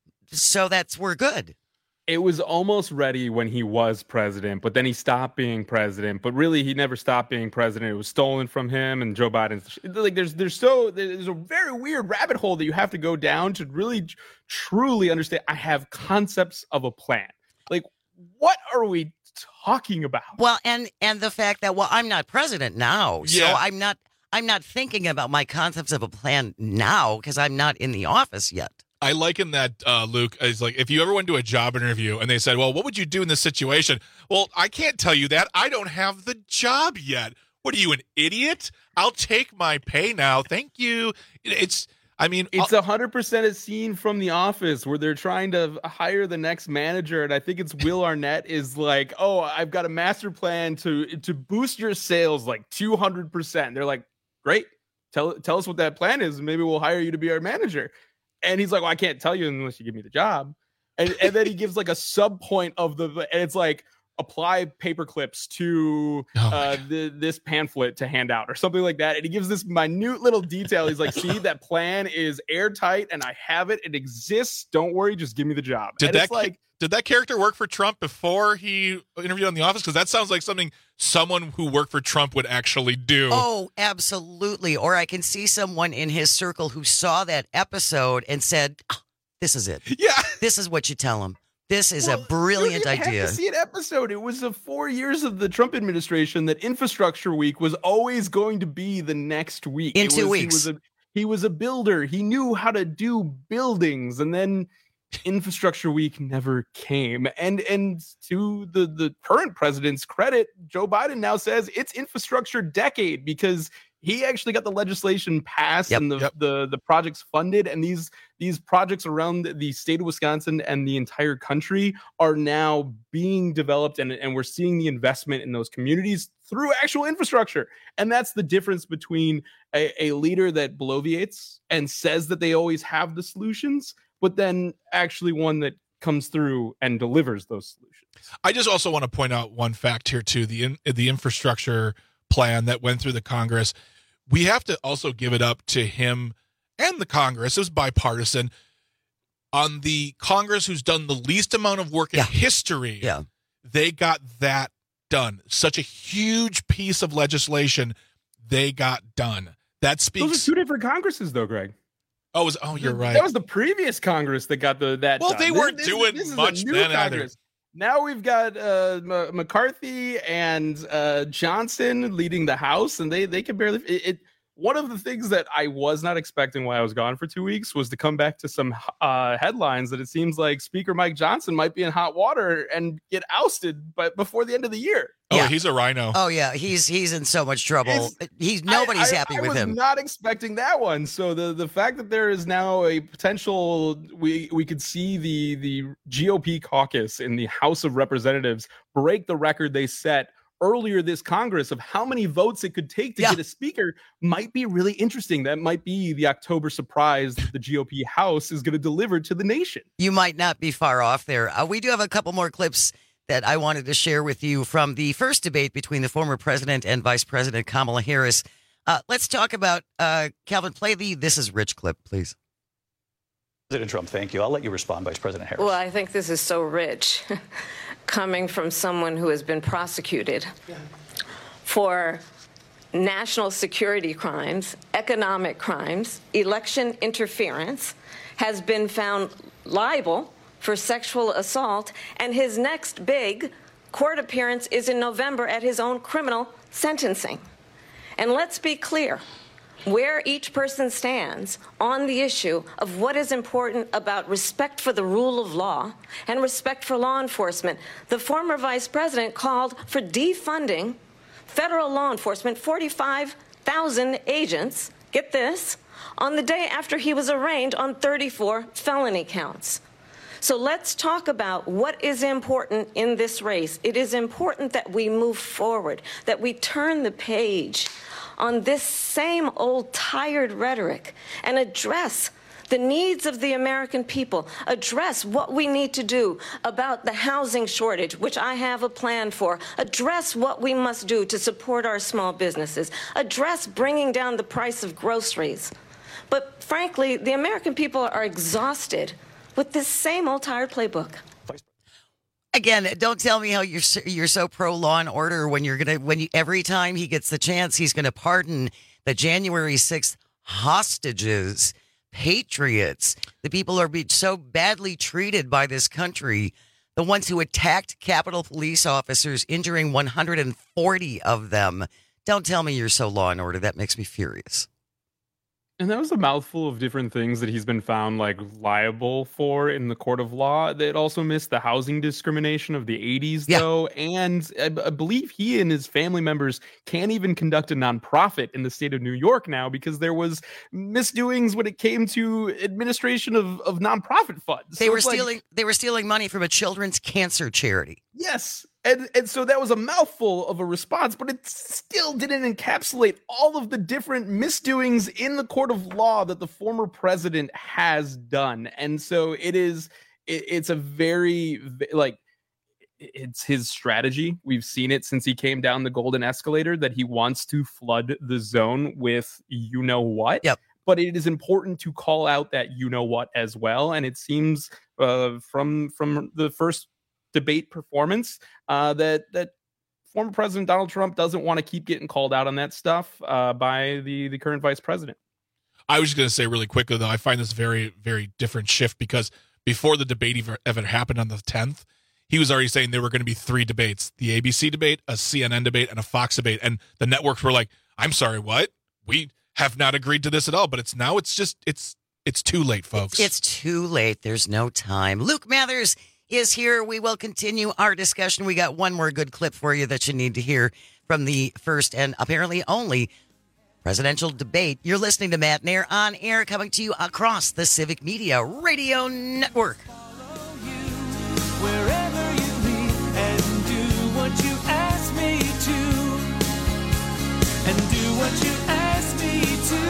so that's we're good. It was almost ready when he was president, but then he stopped being president. But really, he never stopped being president. It was stolen from him, and Joe Biden. Like, there's, there's so there's a very weird rabbit hole that you have to go down to really, truly understand. I have concepts of a plan. Like, what are we talking about? Well, and and the fact that well, I'm not president now, so Yeah. I'm not I'm not thinking about my concepts of a plan now because I'm not in the office yet. I liken that, uh, Luke, as like if you ever went to a job interview and they said, well, what would you do in this situation? Well, I can't tell you that. I don't have the job yet. What are you, an idiot? I'll take my pay now. Thank you. It's, I mean, It's a hundred percent a scene from The Office where they're trying to hire the next manager, and I think it's Will Arnett is like, "Oh, I've got a master plan to to boost your sales like two hundred percent." They're like, "Great, tell tell us what that plan is, and maybe we'll hire you to be our manager." And he's like, "Well, I can't tell you unless you give me the job." And and then he gives like a sub point of the, and it's like, apply paper clips to uh, the, this pamphlet to hand out or something like that. And he gives this minute little detail. He's like, see, that plan is airtight and I have it. It exists. Don't worry. Just give me the job. Did and that it's like, did that character work for Trump before he interviewed on The Office? Because that sounds like something someone who worked for Trump would actually do. Oh, absolutely. Or I can see someone in his circle who saw that episode and said, oh, "This is it. Yeah, this is what you tell him. This is well, a brilliant you didn't idea." Have to see an episode. It was the four years of the Trump administration that Infrastructure Week was always going to be the next week. In It two was, weeks. He was, a, he was a builder. He knew how to do buildings, and then Infrastructure Week never came. And and to the the current president's credit, Joe Biden now says it's infrastructure decade because he actually got the legislation passed Yep, and the, yep. the the projects funded, and these these projects around the state of Wisconsin and the entire country are now being developed, and, and we're seeing the investment in those communities through actual infrastructure. And that's the difference between a, a leader that bloviates and says that they always have the solutions, but then actually one that comes through and delivers those solutions. I just also want to point out one fact here too: the in, the infrastructure plan that went through the Congress we have to also give it up to him and the Congress. It was bipartisan. On the Congress who's done the least amount of work in yeah. history, yeah. they got that done. Such a huge piece of legislation they got done. That speaks. Those are two different Congresses, though, Greg. Oh, was, oh, you're right. That was the previous Congress that got the that. Well, done. they weren't this, doing this, this much then either. Now we've got uh, M- McCarthy and uh, Johnson leading the House, and they they can barely. It, it one of the things that I was not expecting while I was gone for two weeks was to come back to some uh, headlines that it seems like Speaker Mike Johnson might be in hot water and get ousted, but before the end of the year. Oh, yeah. he's a rhino. Oh yeah, he's he's in so much trouble. It's, he's nobody's I, I, happy I with was him. Not expecting that one. So the the fact that there is now a potential, we we could see the the G O P caucus in the House of Representatives break the record they set earlier this Congress of how many votes it could take to yeah. get a speaker might be really interesting. That might be the October surprise that the G O P House is going to deliver to the nation. You might not be far off there. Uh, we do have a couple more clips that I wanted to share with you from the first debate between the former president and Vice President Kamala Harris. Uh, let's talk about, uh, Calvin, play the This Is Rich clip, please. President Trump, thank you. I'll let you respond, Vice President Harris. Well, I think this is so rich, coming from someone who has been prosecuted for national security crimes, economic crimes, election interference, has been found liable for sexual assault, and his next big court appearance is in November at his own criminal sentencing. And let's be clear where each person stands on the issue of what is important about respect for the rule of law and respect for law enforcement. The former vice president called for defunding federal law enforcement, forty-five thousand agents, get this, on the day after he was arraigned on thirty-four felony counts. So let's talk about what is important in this race. It is important that we move forward, that we turn the page on this same old tired rhetoric and address the needs of the American people, address what we need to do about the housing shortage, which I have a plan for, address what we must do to support our small businesses, address bringing down the price of groceries. But frankly, the American people are exhausted with this same old tired playbook. Again, don't tell me how you're so, you're so pro law and order when you're gonna when you, every time he gets the chance, he's gonna pardon the January sixth hostages, patriots, the people who are being so badly treated by this country, the ones who attacked Capitol Police officers, injuring one hundred forty of them. Don't tell me you're so law and order. That makes me furious. And that was a mouthful of different things that he's been found like liable for in the court of law. It also missed the housing discrimination of the eighties, yeah. though. And I, I believe he and his family members can't even conduct a nonprofit in the state of New York now because there was misdoings when it came to administration of, of nonprofit funds. They so were stealing. Like, they were stealing money from a children's cancer charity. Yes. And and so that was a mouthful of a response, but it still didn't encapsulate all of the different misdoings in the court of law that the former president has done. And so it is, it, it's a very, like, it's his strategy. We've seen it since he came down the golden escalator that he wants to flood the zone with you know what. Yep. But it is important to call out that you know what as well. And it seems uh, from from the first debate performance uh, that that former President Donald Trump doesn't want to keep getting called out on that stuff uh, by the the current vice president. I was just going to say really quickly, though, I find this very, very different shift because before the debate even, even happened on the tenth, he was already saying there were going to be three debates, the A B C debate, a C N N debate, and a Fox debate. And the networks were like, I'm sorry, what? We have not agreed to this at all. But it's now it's just it's it's too late, folks. It's, it's too late. There's no time. Luke Mathers is here. We will continue our discussion. We got one more good clip for you that you need to hear from the first and apparently only presidential debate. You're listening to Matt Nair on air, coming to you across the Civic Media Radio Network. Wherever you lead, and do what you ask me to, and do what you ask me to,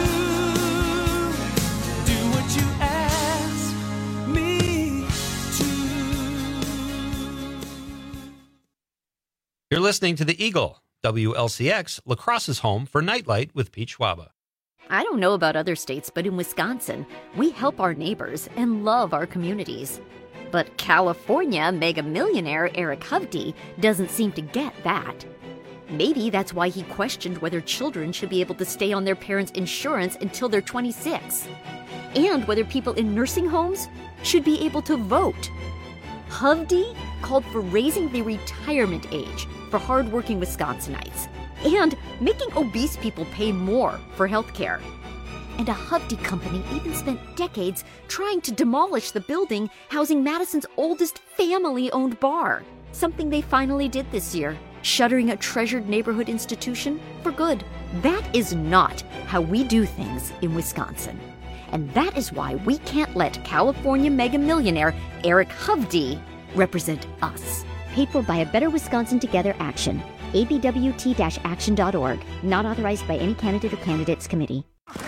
do what you ask me to. You're listening to The Eagle, W L C X, La Crosse's home for Nightlight with Pete Schwaba. I don't know about other states, but in Wisconsin, we help our neighbors and love our communities. But California mega millionaire Eric Hovde doesn't seem to get that. Maybe that's why he questioned whether children should be able to stay on their parents' insurance until they're twenty-six, and whether people in nursing homes should be able to vote. Hovde called for raising the retirement age for hardworking Wisconsinites and making obese people pay more for health care. And a Hovde company even spent decades trying to demolish the building housing Madison's oldest family-owned bar, something they finally did this year, shuttering a treasured neighborhood institution for good. That is not how we do things in Wisconsin. And that is why we can't let California mega millionaire Eric Hovde represent us. Paid for by a Better Wisconsin Together action. A B W T action dot org. Not authorized by any candidate or candidates committee.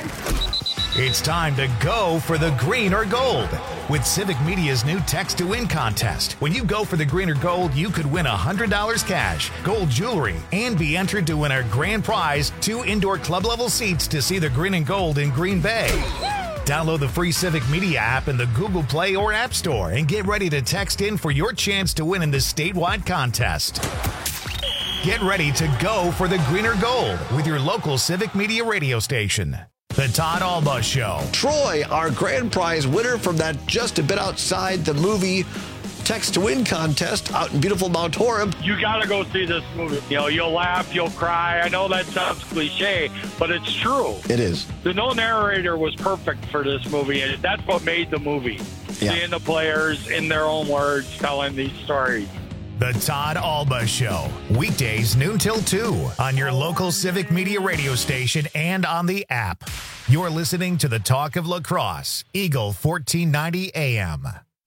It's time to go for the green or gold with Civic Media's new Text to Win contest. When you go for the green or gold, you could win one hundred dollars cash, gold jewelry, and be entered to win our grand prize, two indoor club-level seats to see the green and gold in Green Bay. Download the free Civic Media app in the Google Play or App Store and get ready to text in for your chance to win in this statewide contest. Get ready to go for the green or gold with your local Civic Media radio station. The Todd Alba Show. Troy, our grand prize winner from that just a bit outside the movie Text to Win contest out in beautiful Mount Horeb. You got to go see this movie. You know, you'll laugh, you'll cry. I know that sounds cliche, but it's true. It is. The no narrator was perfect for this movie, and that's what made the movie. Yeah. Seeing the players in their own words telling these stories. The Todd Alba Show. Weekdays noon till two on your local Civic Media radio station and on the app. You're listening to the Talk of La Crosse, Eagle fourteen ninety A M.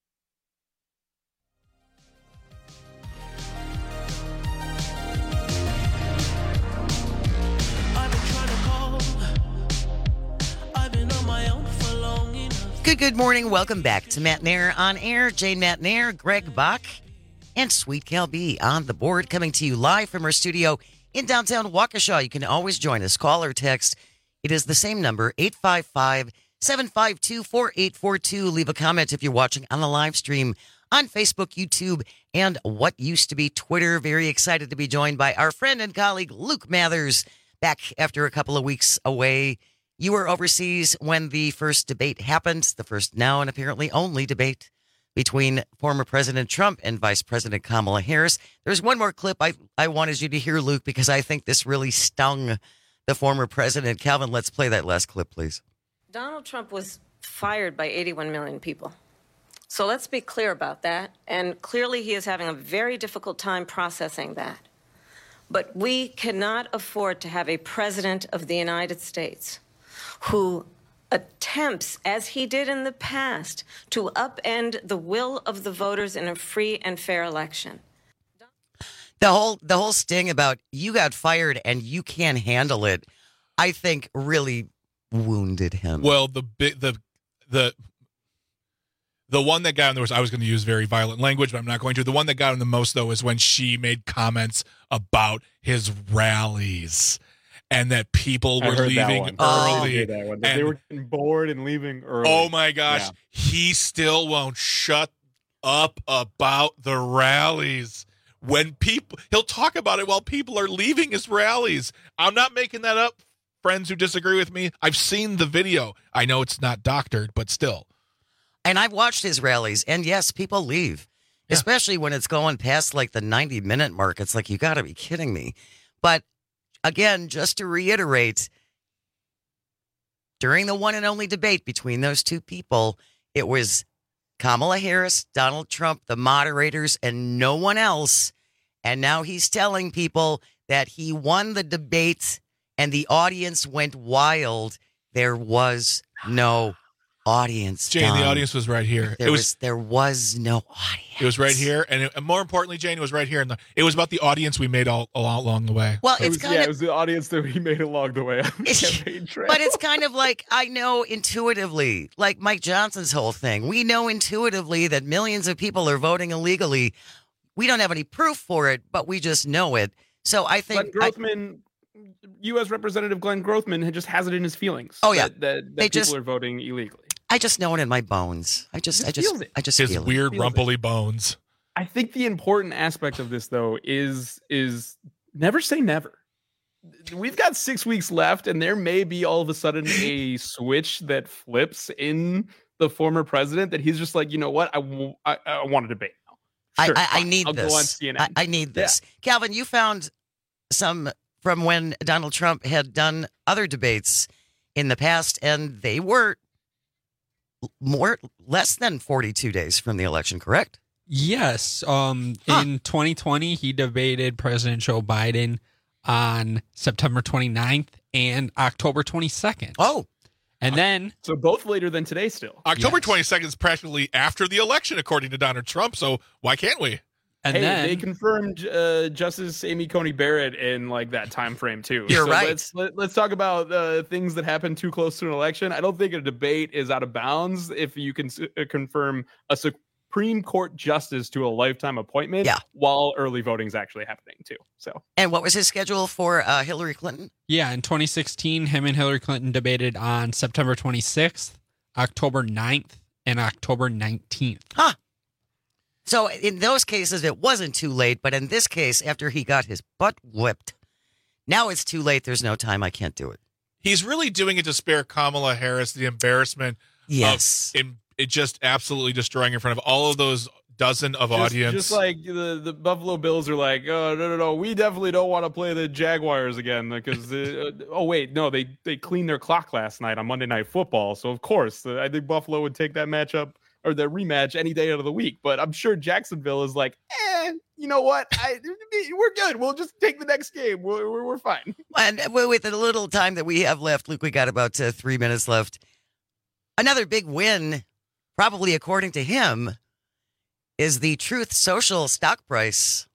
Good, good morning. Welcome back to Matt Nair on Air. Jane Matt Nair, Greg Bach, and Sweet Cal B on the board, coming to you live from our studio in downtown Waukesha. You can always join us. Call or text. It is the same number, eight five five, seven five two, four eight four two. Leave a comment if you're watching on the live stream on Facebook, YouTube, and what used to be Twitter. Very excited to be joined by our friend and colleague, Luke Mathers, back after a couple of weeks away. You were overseas when the first debate happened, the first now and apparently only debate between former President Trump and Vice President Kamala Harris. There's one more clip I, I wanted you to hear, Luke, because I think this really stung the former president. Calvin, let's play that last clip, please. Donald Trump was fired by eighty-one million people. So let's be clear about that. And clearly he is having a very difficult time processing that. But we cannot afford to have a president of the United States who attempts, as he did in the past, to upend the will of the voters in a free and fair election. The whole the whole sting about you got fired and you can't handle it, I think really wounded him. Well, the big the the the one that got him, there was I was going to use very violent language, but I'm not going to. The one that got him the most, though, is when she made comments about his rallies. And that people were leaving early. That one. That they were getting bored and leaving early. Oh, my gosh. Yeah. He still won't shut up about the rallies. When people, he'll talk about it while people are leaving his rallies. I'm not making that up, friends who disagree with me. I've seen the video. I know it's not doctored, but still. And I've watched his rallies. And yes, people leave, yeah. Especially when it's going past like the ninety minute mark. It's like, you got to be kidding me. But again, just to reiterate, during the one and only debate between those two people, it was Kamala Harris, Donald Trump, the moderators, and no one else. And now he's telling people that he won the debate and the audience went wild. There was no audience. Jane, Don. the audience was right here. There it was, was there was no audience. It was right here, and, it, and more importantly, Jane, it was right here. In the, it was about the audience we made all, all along the way. Well, it it's was, kind yeah, of, it was the audience that we made along the way on the campaign trail. But it's kind of like, I know intuitively, like Mike Johnson's whole thing. We know intuitively that millions of people are voting illegally. We don't have any proof for it, but we just know it. So I think Glenn Grothman, I, U S Representative Glenn Grothman, just has it in his feelings. Oh yeah, that, that, that they people just, are voting illegally. I just know it in my bones. I just, just I just, feels it. I just his feel weird it. rumply bones. I think the important aspect of this, though, is is never say never. We've got six weeks left, and there may be all of a sudden a switch that flips in the former president that he's just like, you know what, I, w- I, I want to debate now. Sure, I, I, I fine. need I'll this. Go on C N N. I, I need this. Yeah. Calvin, you found some from when Donald Trump had done other debates in the past, and they were more less than forty-two days from the election, correct? Yes. Um, huh. In twenty twenty, he debated President Joe Biden on September twenty-ninth and October twenty-second. Oh. And then... So both later than today still. October yes. twenty-second is practically after the election, according to Donald Trump, so why can't we? And hey, then, they confirmed uh, Justice Amy Coney Barrett in like that time frame too. You're so right. Let's, let, let's talk about uh, things that happen too close to an election. I don't think a debate is out of bounds if you can uh, confirm a Supreme Court justice to a lifetime appointment. Yeah. While early voting is actually happening too. So. And what was his schedule for uh, Hillary Clinton? Yeah, in twenty sixteen, him and Hillary Clinton debated on September twenty-sixth, October ninth, and October nineteenth. Huh. So in those cases, it wasn't too late. But in this case, after he got his butt whipped, now it's too late. There's no time. I can't do it. He's really doing it to spare Kamala Harris the embarrassment yes. of in, it just absolutely destroying in front of all of those dozen of just, audience. Just like the, the Buffalo Bills are like, oh, no, no, no, we definitely don't want to play the Jaguars again because, uh, oh, wait, no, they, they cleaned their clock last night on Monday Night Football. So, of course, uh, I think Buffalo would take that matchup or the rematch any day out of the week. But I'm sure Jacksonville is like, eh, you know what? I, we're good. We'll just take the next game. We're, we're, we're fine. And with the little time that we have left, Luke, we got about uh, three minutes left. Another big win, probably according to him, is the Truth Social stock price.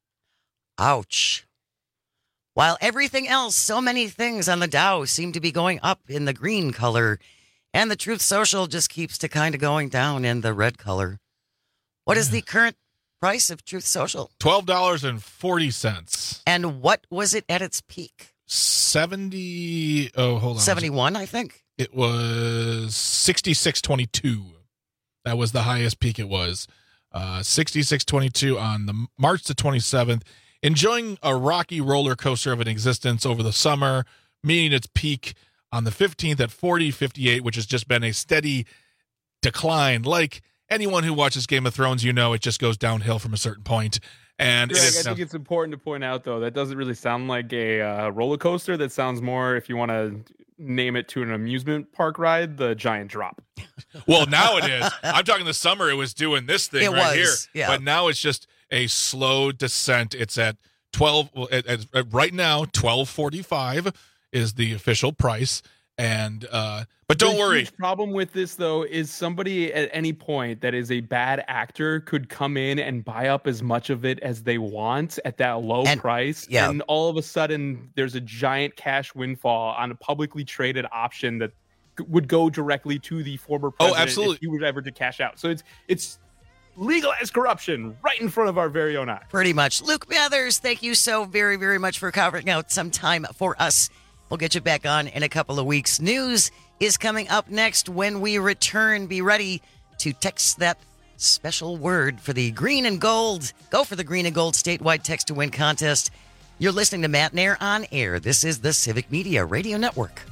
Ouch. While everything else, so many things on the Dow seem to be going up in the green color, and the Truth Social just keeps to kind of going down in the red color. What is the current price of Truth Social? twelve dollars and forty cents. And what was it at its peak? seventy Oh, hold on. seventy-one, I think. It was sixty-six twenty-two. That was the highest peak it was. Uh, sixty-six twenty-two on the March the twenty-seventh. Enjoying a rocky roller coaster of an existence over the summer, meeting its peak on the fifteenth at forty fifty-eight, which has just been a steady decline. Like anyone who watches Game of Thrones, you know, it just goes downhill from a certain point. And Greg, it is, I think it's important to point out, though, that doesn't really sound like a uh, roller coaster. That sounds more, if you want to name it to an amusement park ride, the giant drop. Well, now it is. I'm talking the summer. It was doing this thing it right was, here. Yeah. But now it's just a slow descent. It's at twelve. At, at, at right now, twelve forty-five is the official price. And uh, but don't the worry. Huge problem with this, though, is somebody at any point that is a bad actor could come in and buy up as much of it as they want at that low and, price. Yeah. And all of a sudden, there's a giant cash windfall on a publicly traded option that would go directly to the former president oh, absolutely. if he was ever to cash out. So it's it's legalized corruption right in front of our very own eyes. Pretty much. Luke Mathers, thank you so very, very much for carving out some time for us. We'll get you back on in a couple of weeks. News is coming up next when we return. Be ready to text that special word for the green and gold. Go for the green and gold statewide text to win contest. You're listening to Matt Nair on air. This is the Civic Media Radio Network.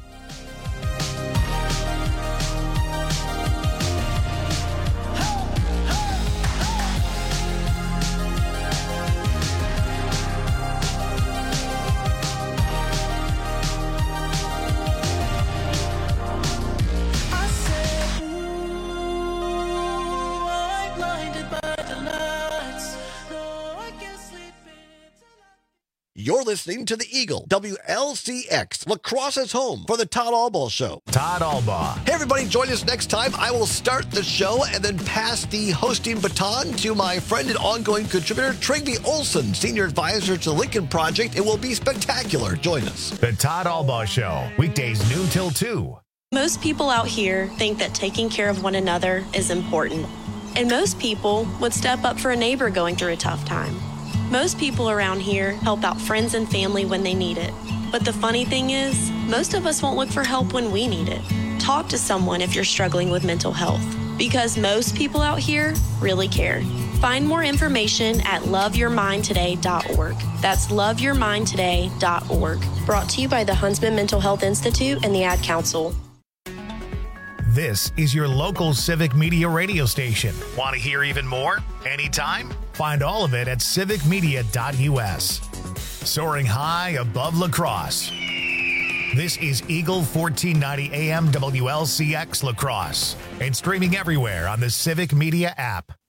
You're listening to The Eagle, W L C X, La Crosse's home for the Todd Albaugh Show. Todd Albaugh. Hey, everybody, join us next time. I will start the show and then pass the hosting baton to my friend and ongoing contributor, Trygve Olson, Senior Advisor to the Lincoln Project. It will be spectacular. Join us. The Todd Albaugh Show, weekdays noon till two. Most people out here think that taking care of one another is important. And most people would step up for a neighbor going through a tough time. Most people around here help out friends and family when they need it. But the funny thing is, most of us won't look for help when we need it. Talk to someone if you're struggling with mental health, because most people out here really care. Find more information at love your mind today dot org. That's love your mind today dot org. Brought to you by the Huntsman Mental Health Institute and the Ad Council. This is your local Civic Media radio station. Want to hear even more? Anytime? Find all of it at civic media dot u s. Soaring high above La Crosse. This is Eagle fourteen ninety A M W L C X La Crosse and streaming everywhere on the Civic Media app.